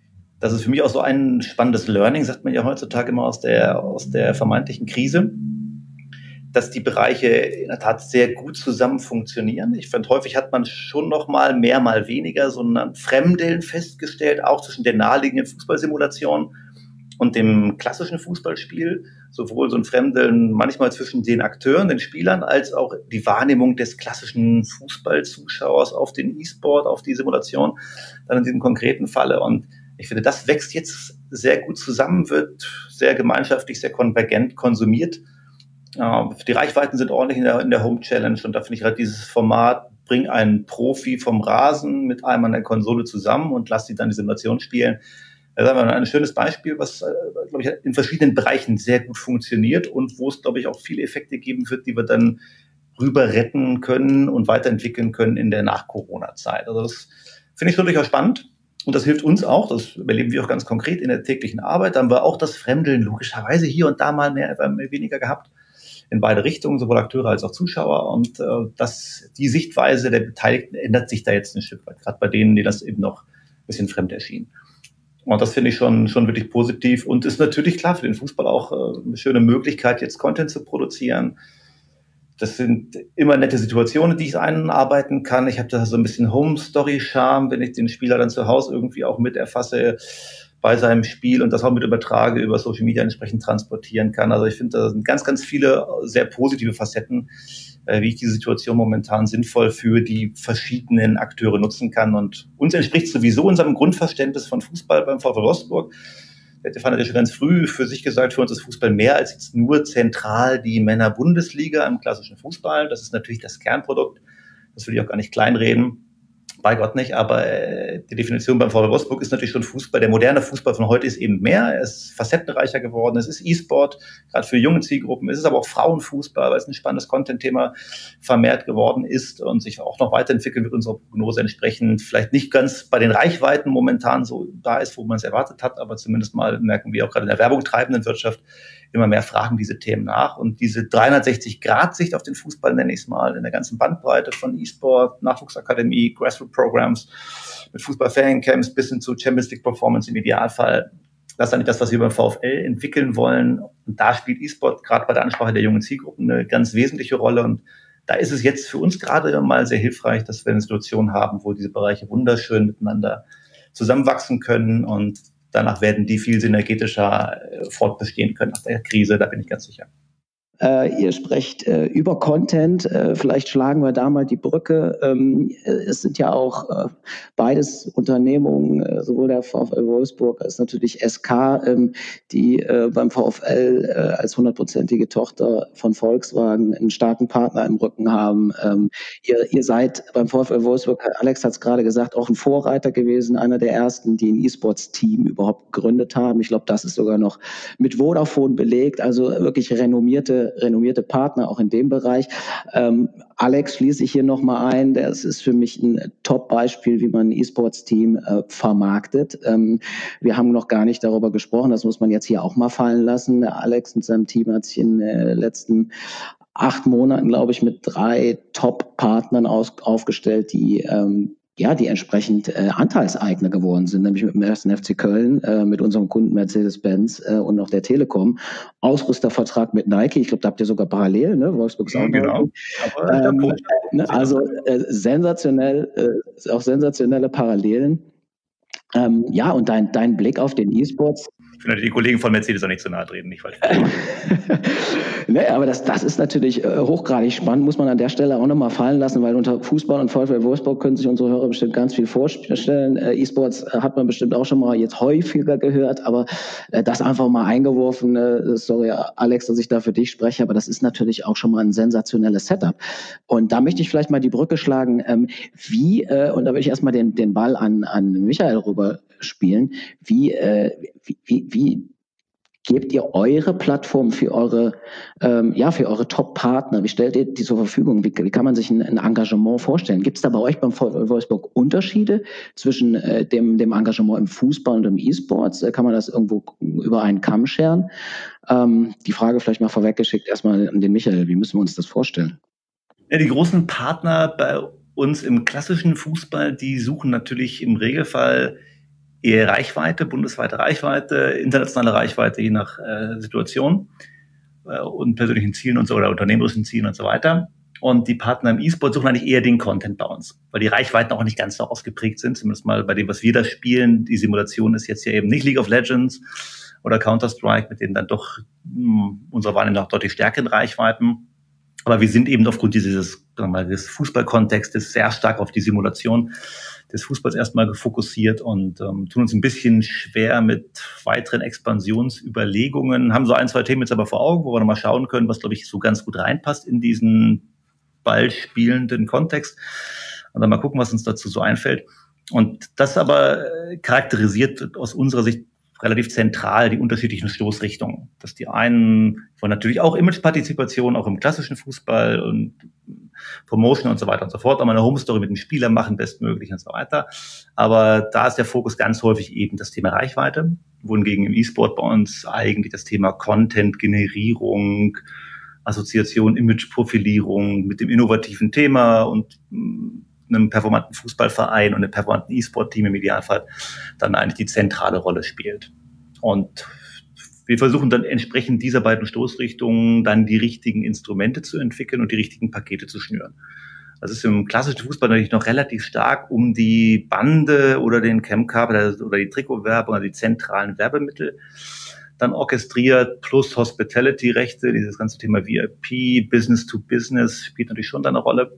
Das ist für mich auch so ein spannendes Learning, sagt man ja heutzutage immer aus der, aus der vermeintlichen Krise, dass die Bereiche in der Tat sehr gut zusammen funktionieren. Ich finde, häufig hat man schon noch mal mehr, mal weniger so ein Fremdeln festgestellt, auch zwischen der naheliegenden Fußballsimulation und dem klassischen Fußballspiel. Sowohl so ein Fremdeln manchmal zwischen den Akteuren, den Spielern, als auch die Wahrnehmung des klassischen Fußballzuschauers auf den E-Sport, auf die Simulation, dann in diesem konkreten Falle. Und ich finde, das wächst jetzt sehr gut zusammen, wird sehr gemeinschaftlich, sehr konvergent konsumiert. Die Reichweiten sind ordentlich in der, in der Home Challenge und da finde ich gerade dieses Format, bring einen Profi vom Rasen mit einem an der Konsole zusammen und lass die dann die Simulation spielen. Das ist ein schönes Beispiel, was, glaube ich, in verschiedenen Bereichen sehr gut funktioniert und wo es, glaube ich, auch viele Effekte geben wird, die wir dann rüber retten können und weiterentwickeln können in der Nach-Corona-Zeit. Also das finde ich schon durchaus spannend. Und das hilft uns auch, das erleben wir auch ganz konkret in der täglichen Arbeit. Da haben wir auch das Fremdeln logischerweise hier und da mal mehr, mehr weniger gehabt, in beide Richtungen, sowohl Akteure als auch Zuschauer. Und äh, das, die Sichtweise der Beteiligten ändert sich da jetzt ein Stück weit, gerade bei denen, die das eben noch ein bisschen fremd erschien. Und das finde ich schon, schon wirklich positiv und ist natürlich klar für den Fußball auch äh, eine schöne Möglichkeit, jetzt Content zu produzieren. Das sind immer nette Situationen, die ich einarbeiten kann. Ich habe da so ein bisschen Home-Story-Charme, wenn ich den Spieler dann zu Hause irgendwie auch mit erfasse bei seinem Spiel und das auch mit übertrage, über Social Media entsprechend transportieren kann. Also ich finde, da sind ganz, ganz viele sehr positive Facetten, äh, wie ich diese Situation momentan sinnvoll für die verschiedenen Akteure nutzen kann. Und uns entspricht sowieso unserem Grundverständnis von Fußball beim VfL Wolfsburg. Der Stefan hat ja schon ganz früh für sich gesagt, für uns ist Fußball mehr als jetzt nur zentral die Männer-Bundesliga im klassischen Fußball. Das ist natürlich das Kernprodukt. Das will ich auch gar nicht kleinreden. Bei Gott nicht, aber äh, die Definition beim VfL Wolfsburg ist natürlich schon Fußball. Der moderne Fußball von heute ist eben mehr. Er ist facettenreicher geworden. Es ist E-Sport, gerade für junge Zielgruppen. Es ist aber auch Frauenfußball, weil es ein spannendes Content-Thema vermehrt geworden ist und sich auch noch weiterentwickeln wird unserer Prognose entsprechend. Vielleicht nicht ganz bei den Reichweiten momentan so da ist, wo man es erwartet hat, aber zumindest mal merken wir auch gerade in der Werbung treibenden Wirtschaft immer mehr fragen diese Themen nach. Und diese dreihundertsechzig-Grad-Sicht auf den Fußball, nenne ich es mal, in der ganzen Bandbreite von E-Sport, Nachwuchsakademie, Grassroot-Programs, mit Fußball-Fan-Camps bis hin zu Champions League-Performance im Idealfall. Das ist eigentlich das, was wir beim VfL entwickeln wollen. Und da spielt E-Sport gerade bei der Ansprache der jungen Zielgruppen eine ganz wesentliche Rolle. Und da ist es jetzt für uns gerade mal sehr hilfreich, dass wir eine Situation haben, wo diese Bereiche wunderschön miteinander zusammenwachsen können und danach werden die viel synergetischer äh, fortbestehen können nach der Krise, da bin ich ganz sicher. Äh, ihr sprecht äh, über Content, äh, vielleicht schlagen wir da mal die Brücke. Ähm, es sind ja auch äh, beides Unternehmungen, äh, sowohl der VfL Wolfsburg als natürlich S K, ähm, die äh, beim VfL äh, als hundertprozentige Tochter von Volkswagen einen starken Partner im Rücken haben. Ähm, ihr, ihr seid beim VfL Wolfsburg, Alex hat es gerade gesagt, auch ein Vorreiter gewesen, einer der ersten, die ein E-Sports-Team überhaupt gegründet haben. Ich glaube, das ist sogar noch mit Vodafone belegt, also wirklich renommierte renommierte Partner auch in dem Bereich. Ähm, Alex schließe ich hier nochmal ein. Das ist für mich ein Top-Beispiel, wie man ein E-Sports-Team äh, vermarktet. Ähm, wir haben noch gar nicht darüber gesprochen. Das muss man jetzt hier auch mal fallen lassen. Alex mit seinem Team hat sich in den äh, letzten acht Monaten, glaube ich, mit drei Top-Partnern aus, aufgestellt, die ähm, ja, die entsprechend äh, Anteilseigner geworden sind, nämlich mit dem ersten F C Köln, äh, mit unserem Kunden Mercedes-Benz äh, und noch der Telekom. Ausrüstervertrag mit Nike, ich glaube, da habt ihr sogar parallel, ne? Wolfsburg ist auch genau. Ähm, ne? Also äh, sensationell, äh, auch sensationelle Parallelen. Ähm, ja, und dein, dein Blick auf den E-Sports. Ich will natürlich die Kollegen von Mercedes auch nicht zu nahe treten, nicht falsch. Nee, aber das, das ist natürlich äh, hochgradig spannend, muss man an der Stelle auch nochmal fallen lassen, weil unter Fußball und VfL Wolfsburg können sich unsere Hörer bestimmt ganz viel vorstellen. Äh, E-Sports äh, hat man bestimmt auch schon mal jetzt häufiger gehört, aber äh, das einfach mal eingeworfen, äh, sorry Alex, dass ich da für dich spreche, aber das ist natürlich auch schon mal ein sensationelles Setup. Und da möchte ich vielleicht mal die Brücke schlagen, ähm, wie, äh, und da würde ich erstmal den, den Ball an, an Michael rüber spielen, wie, äh, wie, wie, wie gebt ihr eure Plattform für eure, ähm, ja, für eure Top-Partner? Wie stellt ihr die zur Verfügung? Wie, wie kann man sich ein, ein Engagement vorstellen? Gibt es da bei euch beim VfL Wolfsburg Unterschiede zwischen äh, dem, dem Engagement im Fußball und im E-Sports? Äh, kann man das irgendwo über einen Kamm scheren? Ähm, die Frage vielleicht mal vorweggeschickt erstmal an den Michael. Wie müssen wir uns das vorstellen? Ja, die großen Partner bei uns im klassischen Fußball, die suchen natürlich im Regelfall eher Reichweite, bundesweite Reichweite, internationale Reichweite, je nach äh, Situation äh, und persönlichen Zielen und so oder unternehmerischen Zielen und so weiter. Und die Partner im E-Sport suchen eigentlich eher den Content bei uns, weil die Reichweiten auch nicht ganz so ausgeprägt sind, zumindest mal bei dem, was wir da spielen. Die Simulation ist jetzt ja eben nicht League of Legends oder Counter-Strike, mit denen dann doch mh, unserer Wahrnehmung nach deutlich stärkeren Reichweiten. Aber wir sind eben aufgrund dieses, sagen wir mal, des Fußballkontextes sehr stark auf die Simulation des Fußballs erstmal fokussiert und ähm, tun uns ein bisschen schwer mit weiteren Expansionsüberlegungen. Haben so ein, zwei Themen jetzt aber vor Augen, wo wir nochmal schauen können, was, glaube ich, so ganz gut reinpasst in diesen ballspielenden Kontext. Und dann mal gucken, was uns dazu so einfällt. Und das aber charakterisiert aus unserer Sicht relativ zentral die unterschiedlichen Stoßrichtungen. Dass die einen wollen natürlich auch Imagepartizipation, auch im klassischen Fußball und Promotion und so weiter und so fort, auch mal eine Home-Story mit dem Spieler machen, bestmöglich und so weiter. Aber da ist der Fokus ganz häufig eben das Thema Reichweite, wohingegen im E-Sport bei uns eigentlich das Thema Content-Generierung, Assoziation, Image-Profilierung mit dem innovativen Thema und einem performanten Fußballverein und einem performanten E-Sport-Team im Idealfall dann eigentlich die zentrale Rolle spielt. Und wir versuchen dann entsprechend dieser beiden Stoßrichtungen dann die richtigen Instrumente zu entwickeln und die richtigen Pakete zu schnüren. Das ist im klassischen Fußball natürlich noch relativ stark um die Bande oder den Camcard oder die Trikotwerbung, also die zentralen Werbemittel dann orchestriert, plus Hospitality-Rechte, dieses ganze Thema V I P, Business to Business spielt natürlich schon da eine Rolle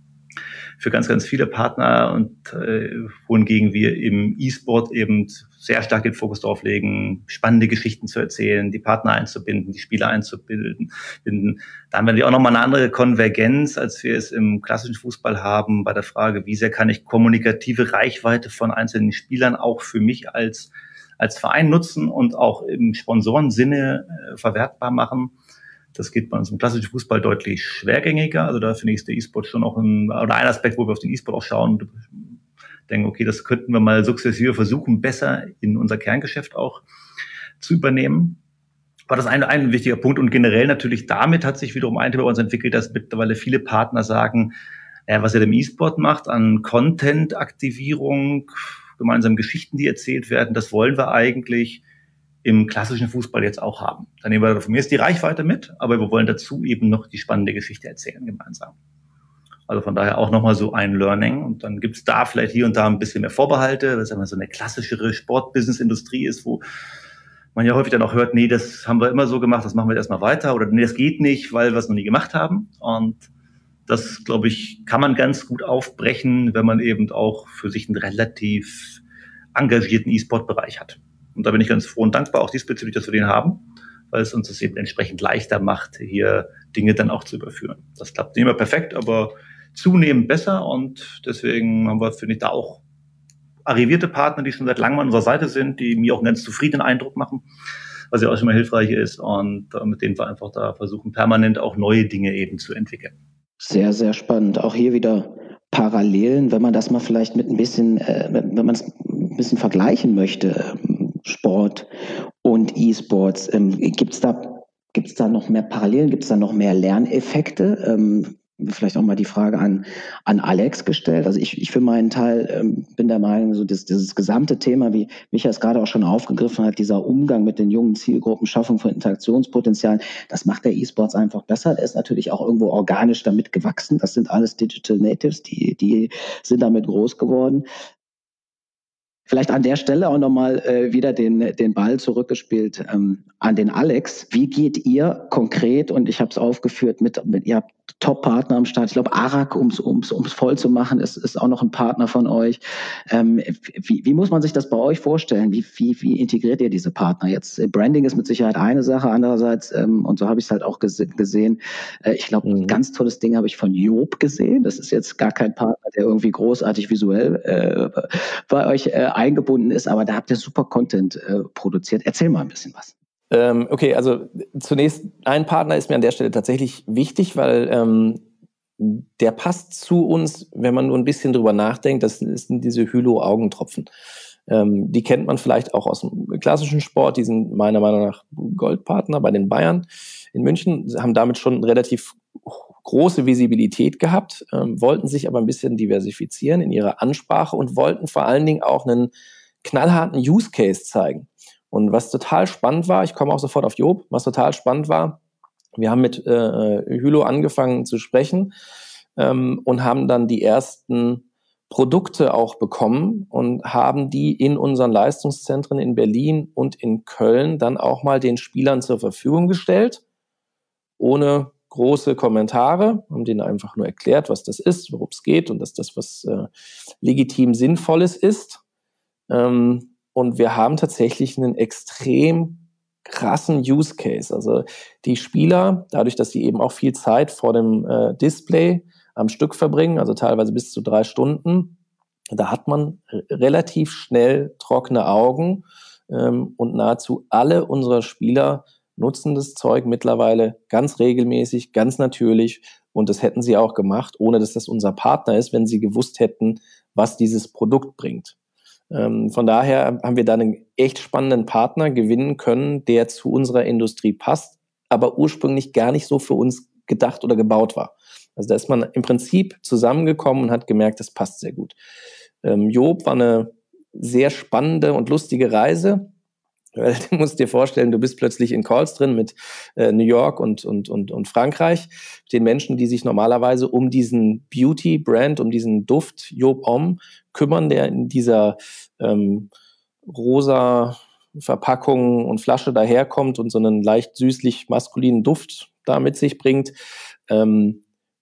für ganz, ganz viele Partner und äh, wohingegen wir im E-Sport eben sehr stark den Fokus darauf legen, spannende Geschichten zu erzählen, die Partner einzubinden, die Spieler einzubinden. Da haben wir natürlich auch nochmal eine andere Konvergenz, als wir es im klassischen Fußball haben, bei der Frage, wie sehr kann ich kommunikative Reichweite von einzelnen Spielern auch für mich als als Verein nutzen und auch im Sponsorensinne äh, verwertbar machen. Das geht bei uns im klassischen Fußball deutlich schwergängiger. Also da finde ich, ist der E-Sport schon auch ein, oder ein Aspekt, wo wir auf den E-Sport auch schauen und denken, okay, das könnten wir mal sukzessive versuchen, besser in unser Kerngeschäft auch zu übernehmen. War das ein, ein wichtiger Punkt. Und generell natürlich damit hat sich wiederum ein Thema bei uns entwickelt, dass mittlerweile viele Partner sagen, ja, was ihr im E-Sport macht an Content-Aktivierung, gemeinsam Geschichten, die erzählt werden, das wollen wir eigentlich im klassischen Fußball jetzt auch haben. Dann nehmen wir von mir ist die Reichweite mit, aber wir wollen dazu eben noch die spannende Geschichte erzählen gemeinsam. Also von daher auch nochmal so ein Learning. Und dann gibt's da vielleicht hier und da ein bisschen mehr Vorbehalte, weil es einfach so eine klassischere Sport-Business-Industrie ist, wo man ja häufig dann auch hört, nee, das haben wir immer so gemacht, das machen wir erstmal weiter oder nee, das geht nicht, weil wir es noch nie gemacht haben. Und das, glaube ich, kann man ganz gut aufbrechen, wenn man eben auch für sich einen relativ engagierten E-Sport-Bereich hat. Und da bin ich ganz froh und dankbar auch diesbezüglich, dass wir den haben, weil es uns das eben entsprechend leichter macht, hier Dinge dann auch zu überführen. Das klappt nicht immer perfekt, aber zunehmend besser und deswegen haben wir, finde ich, da auch arrivierte Partner, die schon seit langem an unserer Seite sind, die mir auch einen ganz zufriedenen Eindruck machen, was ja auch schon mal hilfreich ist und mit denen wir einfach da versuchen, permanent auch neue Dinge eben zu entwickeln. Sehr, sehr spannend. Auch hier wieder Parallelen, wenn man das mal vielleicht mit ein bisschen, äh, wenn man es ein bisschen vergleichen möchte, Sport und E-Sports. Ähm, gibt es da, gibt's da noch mehr Parallelen? Gibt es da noch mehr Lerneffekte? Ähm, vielleicht auch mal die Frage an, an Alex gestellt. Also ich, ich für meinen Teil ähm, bin der Meinung, so das, dieses gesamte Thema, wie Micha es gerade auch schon aufgegriffen hat, dieser Umgang mit den jungen Zielgruppen, Schaffung von Interaktionspotenzialen, das macht der E-Sports einfach besser. Der ist natürlich auch irgendwo organisch damit gewachsen. Das sind alles Digital Natives, die, die sind damit groß geworden. Vielleicht an der Stelle auch nochmal äh, wieder den, den Ball zurückgespielt ähm, an den Alex. Wie geht ihr konkret, und ich habe es aufgeführt, mit, mit ihr habt Top-Partner am Start. Ich glaube, Arak, um es ums, ums voll zu machen, ist, ist auch noch ein Partner von euch. Ähm, wie, wie muss man sich das bei euch vorstellen? Wie, wie, wie integriert ihr diese Partner? Jetzt Branding ist mit Sicherheit eine Sache, andererseits, ähm, und so habe ich es halt auch gese- gesehen, äh, ich glaube, mhm. ein ganz tolles Ding habe ich von Job gesehen. Das ist jetzt gar kein Partner, der irgendwie großartig visuell äh, bei euch äh, eingebunden ist, aber da habt ihr super Content äh, produziert. Erzähl mal ein bisschen was. Ähm, okay, also zunächst, ein Partner ist mir an der Stelle tatsächlich wichtig, weil ähm, der passt zu uns, wenn man nur ein bisschen drüber nachdenkt. Das sind diese Hylo-Augentropfen. Ähm, die kennt man vielleicht auch aus dem klassischen Sport. Die sind meiner Meinung nach Goldpartner bei den Bayern in München, haben damit schon relativ große Visibilität gehabt, ähm, wollten sich aber ein bisschen diversifizieren in ihrer Ansprache und wollten vor allen Dingen auch einen knallharten Use Case zeigen. Und was total spannend war, ich komme auch sofort auf Joop, was total spannend war, wir haben mit äh, Hylo angefangen zu sprechen ähm, und haben dann die ersten Produkte auch bekommen und haben die in unseren Leistungszentren in Berlin und in Köln dann auch mal den Spielern zur Verfügung gestellt, ohne große Kommentare, haben denen einfach nur erklärt, was das ist, worum es geht und dass das was äh, legitim Sinnvolles ist. Ähm, und wir haben tatsächlich einen extrem krassen Use Case. Also die Spieler, dadurch, dass sie eben auch viel Zeit vor dem äh, Display am Stück verbringen, also teilweise bis zu drei Stunden, da hat man r- relativ schnell trockene Augen ähm, und nahezu alle unserer Spieler nutzen das Zeug mittlerweile ganz regelmäßig, ganz natürlich und das hätten sie auch gemacht, ohne dass das unser Partner ist, wenn sie gewusst hätten, was dieses Produkt bringt. Ähm, von daher haben wir da einen echt spannenden Partner gewinnen können, der zu unserer Industrie passt, aber ursprünglich gar nicht so für uns gedacht oder gebaut war. Also da ist man im Prinzip zusammengekommen und hat gemerkt, das passt sehr gut. Ähm, Joop war eine sehr spannende und lustige Reise. Du musst dir vorstellen, du bist plötzlich in Calls drin mit äh, New York und, und, und, und Frankreich, den Menschen, die sich normalerweise um diesen Beauty-Brand, um diesen Duft Joop Homme kümmern, der in dieser ähm, rosa Verpackung und Flasche daherkommt und so einen leicht süßlich maskulinen Duft da mit sich bringt. Ähm,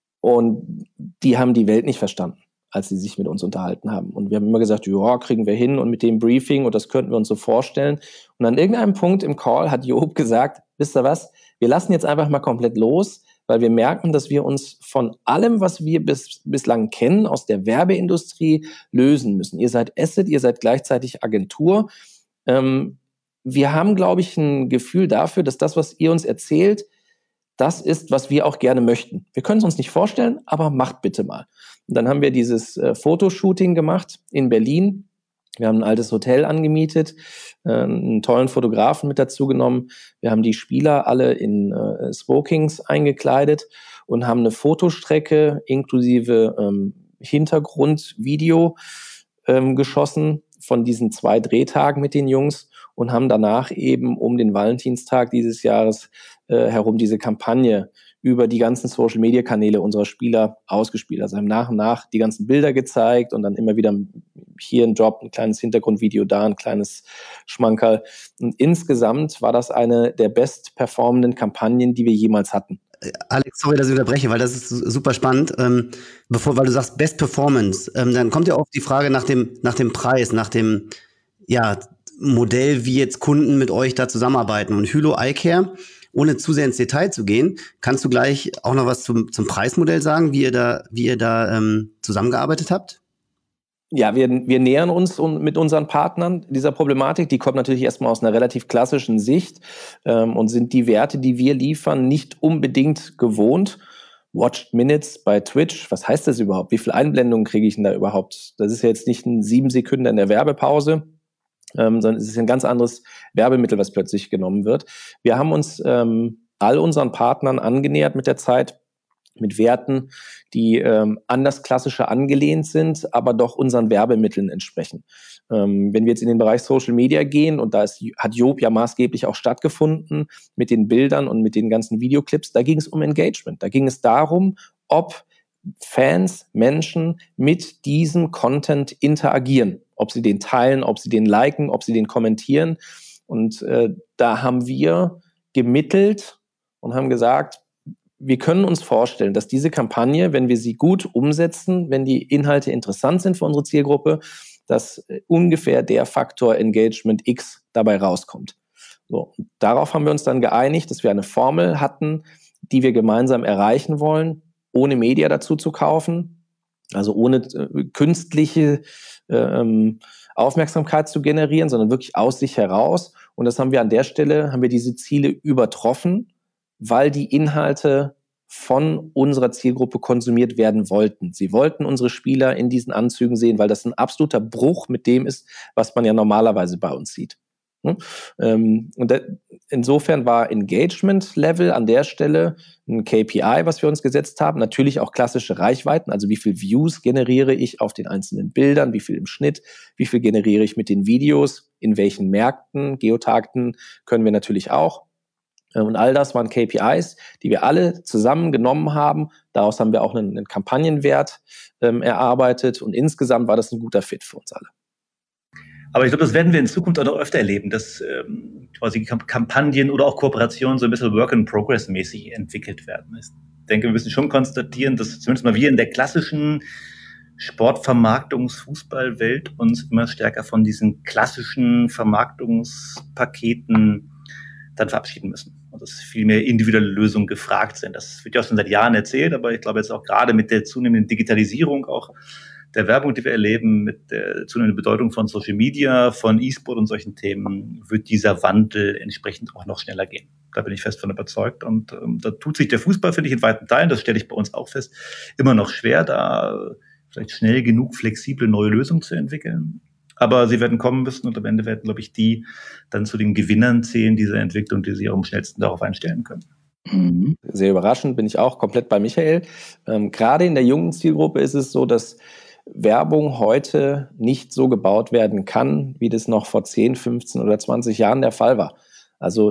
und die haben die Welt nicht verstanden, als sie sich mit uns unterhalten haben. Und wir haben immer gesagt, ja, kriegen wir hin und mit dem Briefing und das könnten wir uns so vorstellen. Und an irgendeinem Punkt im Call hat Joop gesagt, wisst ihr was, wir lassen jetzt einfach mal komplett los, weil wir merken, dass wir uns von allem, was wir bis, bislang kennen, aus der Werbeindustrie lösen müssen. Ihr seid Asset, ihr seid gleichzeitig Agentur. Ähm, wir haben, glaube ich, ein Gefühl dafür, dass das, was ihr uns erzählt, das ist, was wir auch gerne möchten. Wir können es uns nicht vorstellen, aber macht bitte mal. Und dann haben wir dieses äh, Fotoshooting gemacht in Berlin. Wir haben ein altes Hotel angemietet, äh, einen tollen Fotografen mit dazu genommen. Wir haben die Spieler alle in äh, Smokings eingekleidet und haben eine Fotostrecke inklusive ähm, Hintergrundvideo ähm, geschossen von diesen zwei Drehtagen mit den Jungs und haben danach eben um den Valentinstag dieses Jahres äh, herum diese Kampagne über die ganzen Social-Media-Kanäle unserer Spieler ausgespielt. Also haben nach und nach die ganzen Bilder gezeigt und dann immer wieder hier ein Job, ein kleines Hintergrundvideo da, ein kleines Schmankerl. Und insgesamt war das eine der best performenden Kampagnen, die wir jemals hatten. Alex, sorry, dass ich unterbreche, weil das ist super spannend. Ähm, bevor, weil du sagst Best Performance, ähm, dann kommt ja oft die Frage nach dem, nach dem Preis, nach dem ja, Modell, wie jetzt Kunden mit euch da zusammenarbeiten. Und Hylo Eyecare, ohne zu sehr ins Detail zu gehen, kannst du gleich auch noch was zum, zum Preismodell sagen, wie ihr da, wie ihr da ähm, zusammengearbeitet habt? Ja, wir, wir nähern uns mit unseren Partnern dieser Problematik. Die kommt natürlich erstmal aus einer relativ klassischen Sicht ähm, und sind die Werte, die wir liefern, nicht unbedingt gewohnt. Watched Minutes bei Twitch, was heißt das überhaupt? Wie viele Einblendungen kriege ich denn da überhaupt? Das ist ja jetzt nicht ein sieben Sekunden in der Werbepause, ähm, sondern es ist ein ganz anderes Werbemittel, was plötzlich genommen wird. Wir haben uns ähm, all unseren Partnern angenähert mit der Zeit, mit Werten, die ähm, an das Klassische angelehnt sind, aber doch unseren Werbemitteln entsprechen. Ähm, wenn wir jetzt in den Bereich Social Media gehen, und da ist, hat Joop ja maßgeblich auch stattgefunden mit den Bildern und mit den ganzen Videoclips, da ging es um Engagement. Da ging es darum, ob Fans, Menschen mit diesem Content interagieren, ob sie den teilen, ob sie den liken, ob sie den kommentieren. Und äh, da haben wir gemittelt und haben gesagt, wir können uns vorstellen, dass diese Kampagne, wenn wir sie gut umsetzen, wenn die Inhalte interessant sind für unsere Zielgruppe, dass ungefähr der Faktor Engagement X dabei rauskommt. So, darauf haben wir uns dann geeinigt, dass wir eine Formel hatten, die wir gemeinsam erreichen wollen, ohne Media dazu zu kaufen, also ohne äh, künstliche ähm, Aufmerksamkeit zu generieren, sondern wirklich aus sich heraus. Und das haben wir an der Stelle, haben wir diese Ziele übertroffen, weil die Inhalte von unserer Zielgruppe konsumiert werden wollten. Sie wollten unsere Spieler in diesen Anzügen sehen, weil das ein absoluter Bruch mit dem ist, was man ja normalerweise bei uns sieht. Und insofern war Engagement-Level an der Stelle ein K P I, was wir uns gesetzt haben. Natürlich auch klassische Reichweiten, also wie viel Views generiere ich auf den einzelnen Bildern, wie viel im Schnitt, wie viel generiere ich mit den Videos, in welchen Märkten, Geotargeten können wir natürlich auch. Und all das waren K P Is, die wir alle zusammen genommen haben. Daraus haben wir auch einen, einen Kampagnenwert ähm, erarbeitet und insgesamt war das ein guter Fit für uns alle. Aber ich glaube, das werden wir in Zukunft auch noch öfter erleben, dass ähm, quasi Kampagnen oder auch Kooperationen so ein bisschen Work-in-Progress-mäßig entwickelt werden. Ich denke, wir müssen schon konstatieren, dass zumindest mal wir in der klassischen Sportvermarktungs-Fußballwelt uns immer stärker von diesen klassischen Vermarktungspaketen dann verabschieden müssen. Und dass viel mehr individuelle Lösungen gefragt sind. Das wird ja auch schon seit Jahren erzählt, aber ich glaube jetzt auch gerade mit der zunehmenden Digitalisierung auch der Werbung, die wir erleben, mit der zunehmenden Bedeutung von Social Media, von E-Sport und solchen Themen, wird dieser Wandel entsprechend auch noch schneller gehen. Da bin ich fest von überzeugt. Und ähm, da tut sich der Fußball, finde ich, in weiten Teilen, das stelle ich bei uns auch fest, immer noch schwer, da vielleicht schnell genug flexible neue Lösungen zu entwickeln. Aber sie werden kommen müssen und am Ende werden, glaube ich, die dann zu den Gewinnern zählen dieser Entwicklung, die sich auch am schnellsten darauf einstellen können. Mhm. Sehr überraschend, bin ich auch komplett bei Michael. Ähm, gerade in der jungen Zielgruppe ist es so, dass Werbung heute nicht so gebaut werden kann, wie das noch vor zehn, fünfzehn oder zwanzig Jahren der Fall war. Also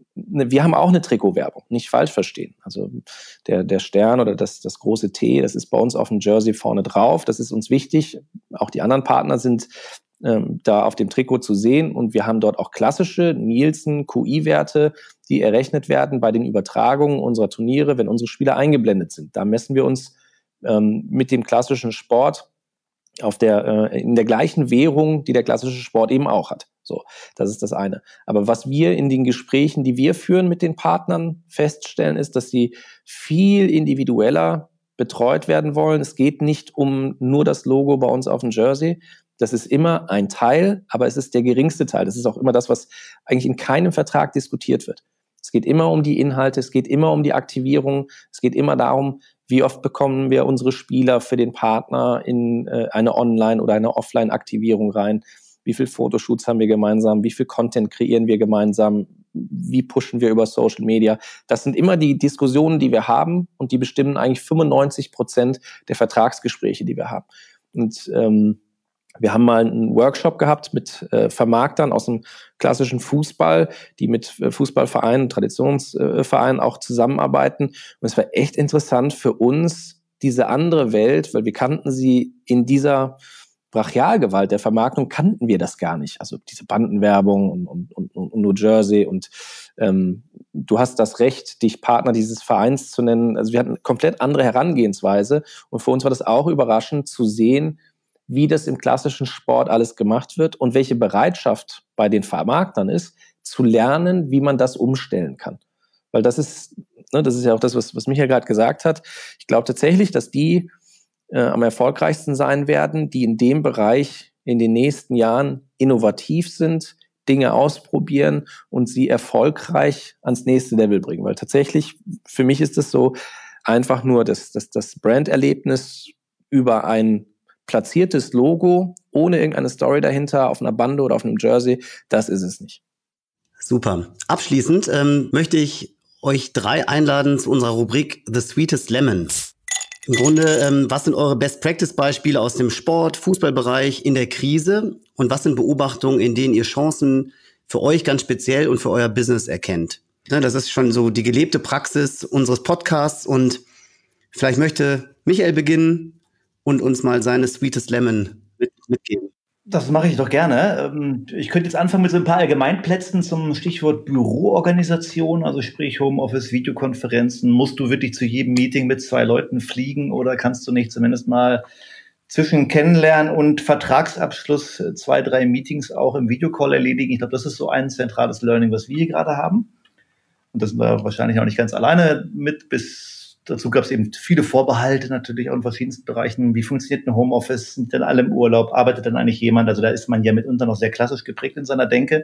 wir haben auch eine Trikotwerbung, nicht falsch verstehen. Also der, der Stern oder das, das große T, das ist bei uns auf dem Jersey vorne drauf. Das ist uns wichtig. Auch die anderen Partner sind ähm, da auf dem Trikot zu sehen. Und wir haben dort auch klassische Nielsen Q I-Werte, die errechnet werden bei den Übertragungen unserer Turniere, wenn unsere Spieler eingeblendet sind. Da messen wir uns ähm, mit dem klassischen Sport auf der, äh, in der gleichen Währung, die der klassische Sport eben auch hat. So, das ist das eine. Aber was wir in den Gesprächen, die wir führen mit den Partnern, feststellen, ist, dass sie viel individueller betreut werden wollen. Es geht nicht um nur das Logo bei uns auf dem Jersey. Das ist immer ein Teil, aber es ist der geringste Teil. Das ist auch immer das, was eigentlich in keinem Vertrag diskutiert wird. Es geht immer um die Inhalte, es geht immer um die Aktivierung, es geht immer darum, wie oft bekommen wir unsere Spieler für den Partner in äh, eine Online- oder eine Offline-Aktivierung rein? Wie viel Fotoshoots haben wir gemeinsam? Wie viel Content kreieren wir gemeinsam? Wie pushen wir über Social Media? Das sind immer die Diskussionen, die wir haben und die bestimmen eigentlich fünfundneunzig Prozent der Vertragsgespräche, die wir haben. Und ähm, wir haben mal einen Workshop gehabt mit äh, Vermarktern aus dem klassischen Fußball, die mit äh, Fußballvereinen, Traditionsvereinen äh, auch zusammenarbeiten. Und es war echt interessant für uns, diese andere Welt, weil wir kannten sie in dieser Brachialgewalt der Vermarktung, kannten wir das gar nicht. Also diese Bandenwerbung und, und, und, und New Jersey und ähm, du hast das Recht, dich Partner dieses Vereins zu nennen. Also wir hatten eine komplett andere Herangehensweise und für uns war das auch überraschend zu sehen, wie das im klassischen Sport alles gemacht wird und welche Bereitschaft bei den Vermarktern ist, zu lernen, wie man das umstellen kann. Weil das ist, ne, das ist ja auch das, was, was Michael gerade gesagt hat. Ich glaube tatsächlich, dass die äh, am erfolgreichsten sein werden, die in dem Bereich in den nächsten Jahren innovativ sind, Dinge ausprobieren und sie erfolgreich ans nächste Level bringen. Weil tatsächlich, für mich ist es so einfach nur das, das, das Branderlebnis über ein platziertes Logo, ohne irgendeine Story dahinter, auf einer Bande oder auf einem Jersey, das ist es nicht. Super. Abschließend ähm, möchte ich euch drei einladen zu unserer Rubrik The Sweetest Lemon. Im Grunde, ähm, was sind eure Best-Practice-Beispiele aus dem Sport, Fußballbereich in der Krise und was sind Beobachtungen, in denen ihr Chancen für euch ganz speziell und für euer Business erkennt? Ja, das ist schon so die gelebte Praxis unseres Podcasts und vielleicht möchte Michael beginnen und uns mal seine Sweetest Lemon mit, mitgeben. Das mache ich doch gerne. Ich könnte jetzt anfangen mit so ein paar Allgemeinplätzen zum Stichwort Büroorganisation, also sprich Homeoffice, Videokonferenzen. Musst du wirklich zu jedem Meeting mit zwei Leuten fliegen oder kannst du nicht zumindest mal zwischen Kennenlernen und Vertragsabschluss zwei, drei Meetings auch im Videocall erledigen? Ich glaube, das ist so ein zentrales Learning, was wir hier gerade haben. Und das sind wir wahrscheinlich auch nicht ganz alleine mit. Bis dazu gab es eben viele Vorbehalte natürlich auch in verschiedensten Bereichen. Wie funktioniert ein Homeoffice? Sind denn alle im Urlaub? Arbeitet denn eigentlich jemand? Also da ist man ja mitunter noch sehr klassisch geprägt in seiner Denke.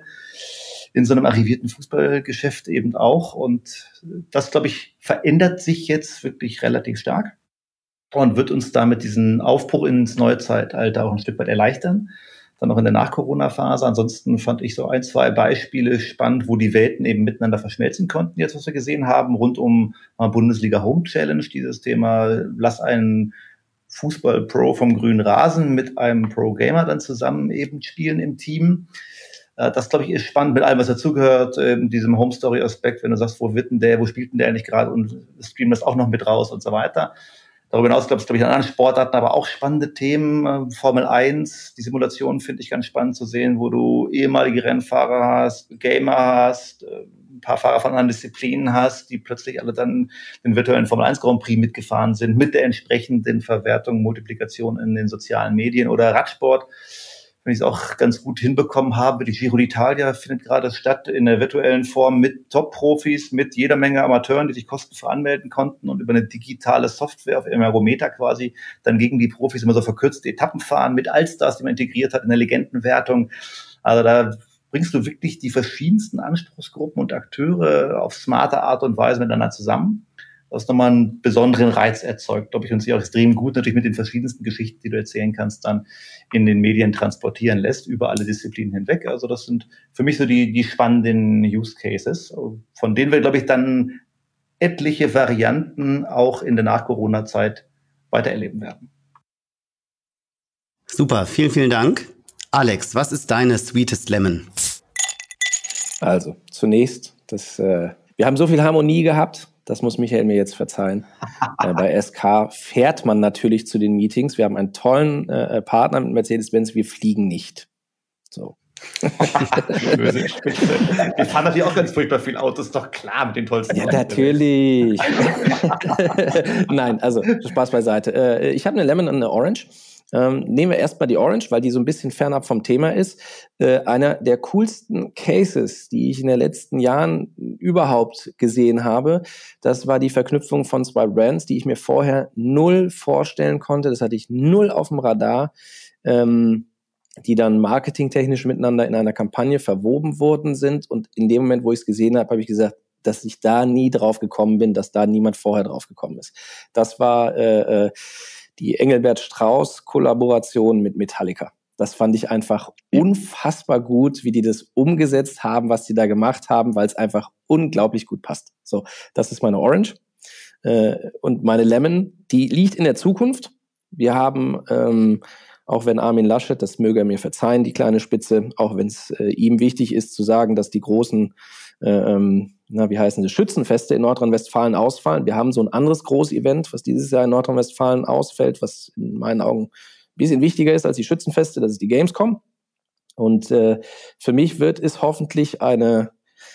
In so einem arrivierten Fußballgeschäft eben auch. Und das, glaube ich, verändert sich jetzt wirklich relativ stark und wird uns damit diesen Aufbruch ins neue Zeitalter auch ein Stück weit erleichtern. dann noch in der Nach-Corona-Phase. Ansonsten fand ich so ein, zwei Beispiele spannend, wo die Welten eben miteinander verschmelzen konnten, jetzt was wir gesehen haben, rund um Bundesliga Home Challenge, dieses Thema, lass einen Fußball-Pro vom grünen Rasen mit einem Pro-Gamer dann zusammen eben spielen im Team. Das, glaube ich, ist spannend mit allem, was dazugehört, in diesem Home-Story-Aspekt, wenn du sagst, wo wird denn der, wo spielt denn der eigentlich gerade und streamen das auch noch mit raus und so weiter. Darüber hinaus glaube ich, glaube ich, an anderen Sportarten aber auch spannende Themen. Formel eins, die Simulation finde ich ganz spannend zu sehen, wo du ehemalige Rennfahrer hast, Gamer hast, ein paar Fahrer von anderen Disziplinen hast, die plötzlich alle dann den virtuellen Formel eins Grand Prix mitgefahren sind, mit der entsprechenden Verwertung, Multiplikation in den sozialen Medien oder Radsport. Wenn ich es auch ganz gut hinbekommen habe. Die Giro d'Italia findet gerade statt in der virtuellen Form mit Top-Profis, mit jeder Menge Amateuren, die sich kostenfrei anmelden konnten und über eine digitale Software auf dem Ergometer quasi dann gegen die Profis immer so verkürzte Etappen fahren, mit Allstars, die man integriert hat in der Legendenwertung. Also da bringst du wirklich die verschiedensten Anspruchsgruppen und Akteure auf smarte Art und Weise miteinander zusammen. Was nochmal einen besonderen Reiz erzeugt, glaube ich, und sich auch extrem gut natürlich mit den verschiedensten Geschichten, die du erzählen kannst, dann in den Medien transportieren lässt, über alle Disziplinen hinweg. Also das sind für mich so die, die spannenden Use Cases, von denen wir, glaube ich, dann etliche Varianten auch in der Nach-Corona-Zeit weiter erleben werden. Super, vielen, vielen Dank. Alex, was ist deine Sweetest Lemon? Also, zunächst, das, äh, wir haben so viel Harmonie gehabt. Das muss Michael mir jetzt verzeihen. äh, bei S K fährt man natürlich zu den Meetings. Wir haben einen tollen äh, Partner mit Mercedes-Benz. Wir fliegen nicht. So. Böse Spitze. Wir fahren natürlich auch ganz furchtbar viel Auto, ist doch klar, mit den tollsten Ja, natürlich. Nein, also Spaß beiseite. Äh, ich habe eine Lemon und eine Orange. Ähm, nehmen wir erstmal die Orange, weil die so ein bisschen fernab vom Thema ist. Äh, einer der coolsten Cases, die ich in den letzten Jahren überhaupt gesehen habe, das war die Verknüpfung von zwei Brands, die ich mir vorher null vorstellen konnte. Das hatte ich null auf dem Radar, ähm, die dann marketingtechnisch miteinander in einer Kampagne verwoben worden sind. Und in dem Moment, wo ich es gesehen habe, habe ich gesagt, dass ich da nie drauf gekommen bin, dass da niemand vorher drauf gekommen ist. Das war äh, äh, die Engelbert Strauß-Kollaboration mit Metallica. Das fand ich einfach unfassbar gut, wie die das umgesetzt haben, was die da gemacht haben, weil es einfach unglaublich gut passt. So, das ist meine Orange. Äh, und meine Lemon, die liegt in der Zukunft. Wir haben, ähm, auch wenn Armin Laschet, das möge er mir verzeihen, die kleine Spitze, auch wenn es äh, ihm wichtig ist zu sagen, dass die großen äh, ähm, na, wie heißen die, Schützenfeste in Nordrhein-Westfalen ausfallen. Wir haben so ein anderes Großevent, was dieses Jahr in Nordrhein-Westfalen ausfällt, was in meinen Augen ein bisschen wichtiger ist als die Schützenfeste, das ist die Gamescom. Und äh, für mich wird es hoffentlich eine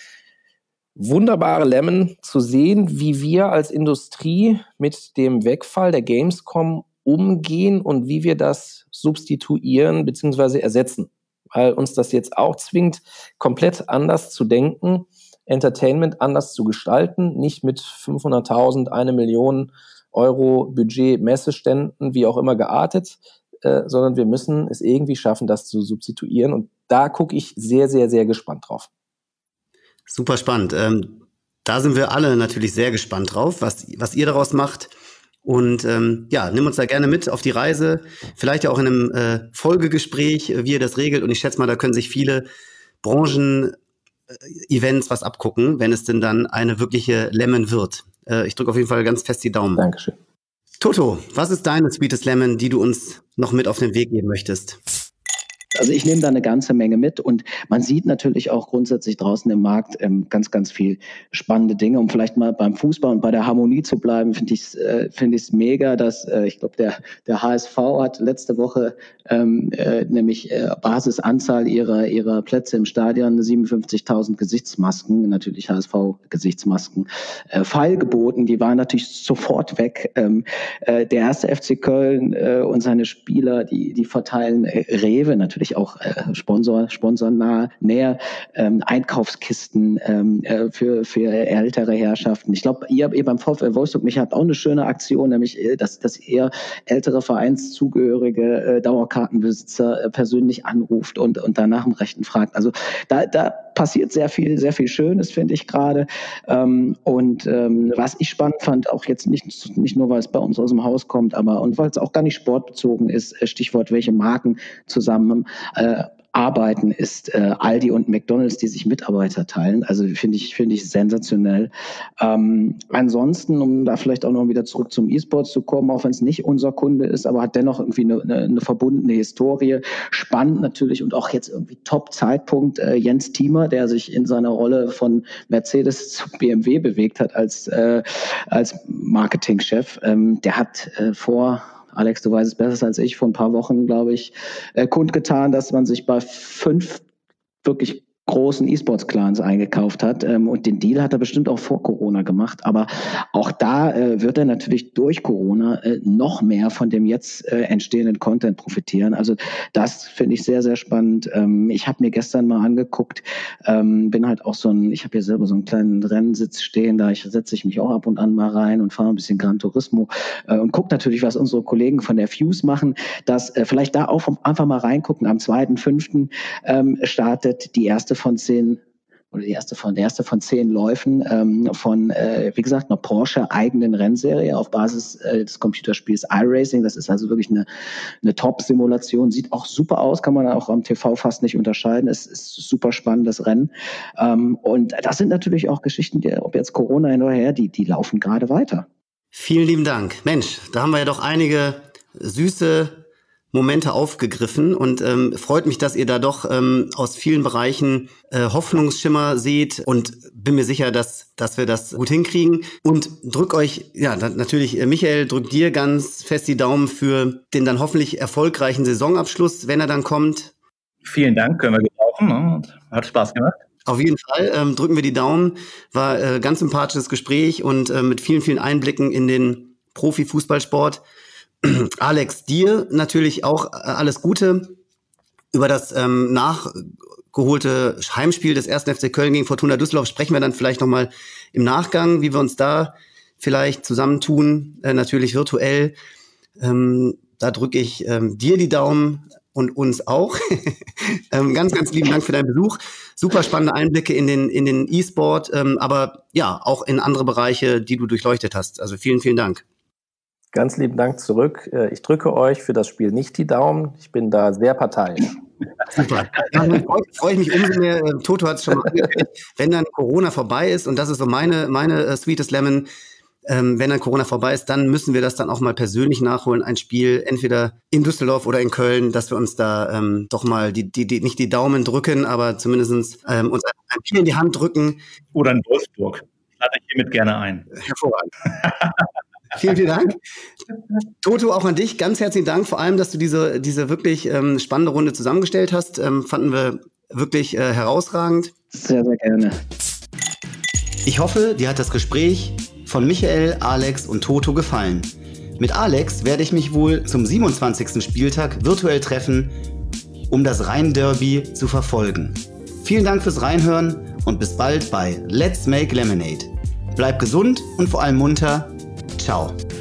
wunderbare Lemon zu sehen, wie wir als Industrie mit dem Wegfall der Gamescom umgehen und wie wir das substituieren bzw. ersetzen. Weil uns das jetzt auch zwingt, komplett anders zu denken, Entertainment anders zu gestalten, nicht mit fünfhunderttausend, eine Million Euro Budget, Messeständen, wie auch immer geartet, äh, sondern wir müssen es irgendwie schaffen, das zu substituieren. Und da gucke ich sehr, sehr, sehr gespannt drauf. Super spannend. Ähm, da sind wir alle natürlich sehr gespannt drauf, was, was ihr daraus macht. Und ähm, ja, nimm uns da gerne mit auf die Reise, vielleicht ja auch in einem äh, Folgegespräch, wie ihr das regelt. Und ich schätze mal, da können sich viele Branchen Events was abgucken, wenn es denn dann eine wirkliche Lemon wird. Äh, ich drücke auf jeden Fall ganz fest die Daumen. Dankeschön. Toto, was ist deine Sweetest Lemon, die du uns noch mit auf den Weg geben möchtest? Also ich nehme da eine ganze Menge mit und man sieht natürlich auch grundsätzlich draußen im Markt ähm, ganz, ganz viel spannende Dinge. Um vielleicht mal beim Fußball und bei der Harmonie zu bleiben, finde ich es äh, finde ich es mega, dass äh, ich glaube, der der H S V hat letzte Woche ähm, äh, nämlich äh, Basisanzahl ihrer ihrer Plätze im Stadion siebenundfünfzigtausend Gesichtsmasken, natürlich H S V-Gesichtsmasken, äh, feilgeboten. Die waren natürlich sofort weg. Ähm, äh, der erste F C Köln äh, und seine Spieler, die die verteilen äh, Rewe natürlich auch äh, Sponsor, sponsornah, näher, ähm, Einkaufskisten ähm, äh, für, für ältere Herrschaften. Ich glaube, ihr, ihr beim VfL Wolfsburg, mich habt auch eine schöne Aktion, nämlich, äh, dass, dass ihr ältere Vereinszugehörige, äh, Dauerkartenbesitzer äh, persönlich anruft und, und danach im Rechten fragt. Also da, da passiert sehr viel, sehr viel Schönes, finde ich gerade. Ähm, und ähm, was ich spannend fand, auch jetzt nicht, nicht nur, weil es bei uns aus dem Haus kommt, aber und weil es auch gar nicht sportbezogen ist, Stichwort, welche Marken zusammen äh, arbeiten, ist äh, Aldi und McDonald's, die sich Mitarbeiter teilen. Also finde ich, finde ich sensationell. Ähm, ansonsten, um da vielleicht auch noch wieder zurück zum E-Sport zu kommen, auch wenn es nicht unser Kunde ist, aber hat dennoch irgendwie eine, eine, eine verbundene Historie. Spannend natürlich und auch jetzt irgendwie Top-Zeitpunkt äh, Jens Thiemer, der sich in seiner Rolle von Mercedes zu B M W bewegt hat als, äh, als Marketingchef. Ähm, der hat äh, vor Alex, du weißt es besser als ich, vor ein paar Wochen, glaube ich, äh, kundgetan, dass man sich bei fünf wirklich großen E-Sports-Clans eingekauft hat. Ähm, und den Deal hat er bestimmt auch vor Corona gemacht. Aber auch da äh, wird er natürlich durch Corona äh, noch mehr von dem jetzt äh, entstehenden Content profitieren. Also das finde ich sehr, sehr spannend. Ähm, ich habe mir gestern mal angeguckt, ähm, bin halt auch so ein, ich habe hier selber so einen kleinen Rennsitz stehen, da ich, setze ich mich auch ab und an mal rein und fahre ein bisschen Gran Turismo äh, und gucke natürlich, was unsere Kollegen von der Fuse machen, dass äh, vielleicht da auch einfach mal reingucken. Am zweiten fünften ähm, startet die erste von zehn oder die erste von der erste von zehn Läufen ähm, von, äh, wie gesagt, einer Porsche eigenen Rennserie auf Basis äh, des Computerspiels iRacing. Das ist also wirklich eine, eine Top-Simulation. Sieht auch super aus, kann man auch am T V fast nicht unterscheiden. Es ist super spannendes Rennen. Ähm, und das sind natürlich auch Geschichten, die, ob jetzt Corona hin oder her, die, die laufen gerade weiter. Vielen lieben Dank. Mensch, da haben wir ja doch einige süße Momente aufgegriffen und ähm, freut mich, dass ihr da doch ähm, aus vielen Bereichen äh, Hoffnungsschimmer seht und bin mir sicher, dass dass wir das gut hinkriegen und drück euch, ja natürlich, äh, Michael, drück dir ganz fest die Daumen für den dann hoffentlich erfolgreichen Saisonabschluss, wenn er dann kommt. Vielen Dank, können wir gebrauchen, ne? Hat Spaß gemacht. Auf jeden Fall ähm, drücken wir die Daumen, war äh, ganz sympathisches Gespräch und äh, mit vielen, vielen Einblicken in den Profifußballsport. Alex, dir natürlich auch alles Gute. Über das ähm, nachgeholte Heimspiel des ersten F C Köln gegen Fortuna Düsseldorf sprechen wir dann vielleicht nochmal im Nachgang, wie wir uns da vielleicht zusammentun, äh, natürlich virtuell. Ähm, da drücke ich ähm, dir die Daumen und uns auch. ähm, ganz, ganz lieben Dank für deinen Besuch. Super spannende Einblicke in den in den E-Sport, ähm, aber ja, auch in andere Bereiche, die du durchleuchtet hast. Also vielen, vielen Dank. Ganz lieben Dank zurück. Ich drücke euch für das Spiel nicht die Daumen. Ich bin da sehr parteiisch. Super. Ja, dann freue freu ich mich umso mehr. Toto hat es schon mal angekündigt. Wenn dann Corona vorbei ist, und das ist so meine, meine uh, Sweetest Lemon, ähm, wenn dann Corona vorbei ist, dann müssen wir das dann auch mal persönlich nachholen. Ein Spiel entweder in Düsseldorf oder in Köln, dass wir uns da ähm, doch mal die, die, die, nicht die Daumen drücken, aber zumindest ähm, uns ein Spiel in die Hand drücken. Oder in Wolfsburg. Lade ich hiermit gerne ein. Hervorragend. Vielen, vielen Dank. Toto, auch an dich ganz herzlichen Dank, vor allem, dass du diese, diese wirklich ähm, spannende Runde zusammengestellt hast. Ähm, fanden wir wirklich äh, herausragend. Sehr, sehr gerne. Ich hoffe, dir hat das Gespräch von Michael, Alex und Toto gefallen. Mit Alex werde ich mich wohl zum siebenundzwanzigsten Spieltag virtuell treffen, um das Rhein-Derby zu verfolgen. Vielen Dank fürs Reinhören und bis bald bei Let's Make Lemonade. Bleib gesund und vor allem munter. Ciao.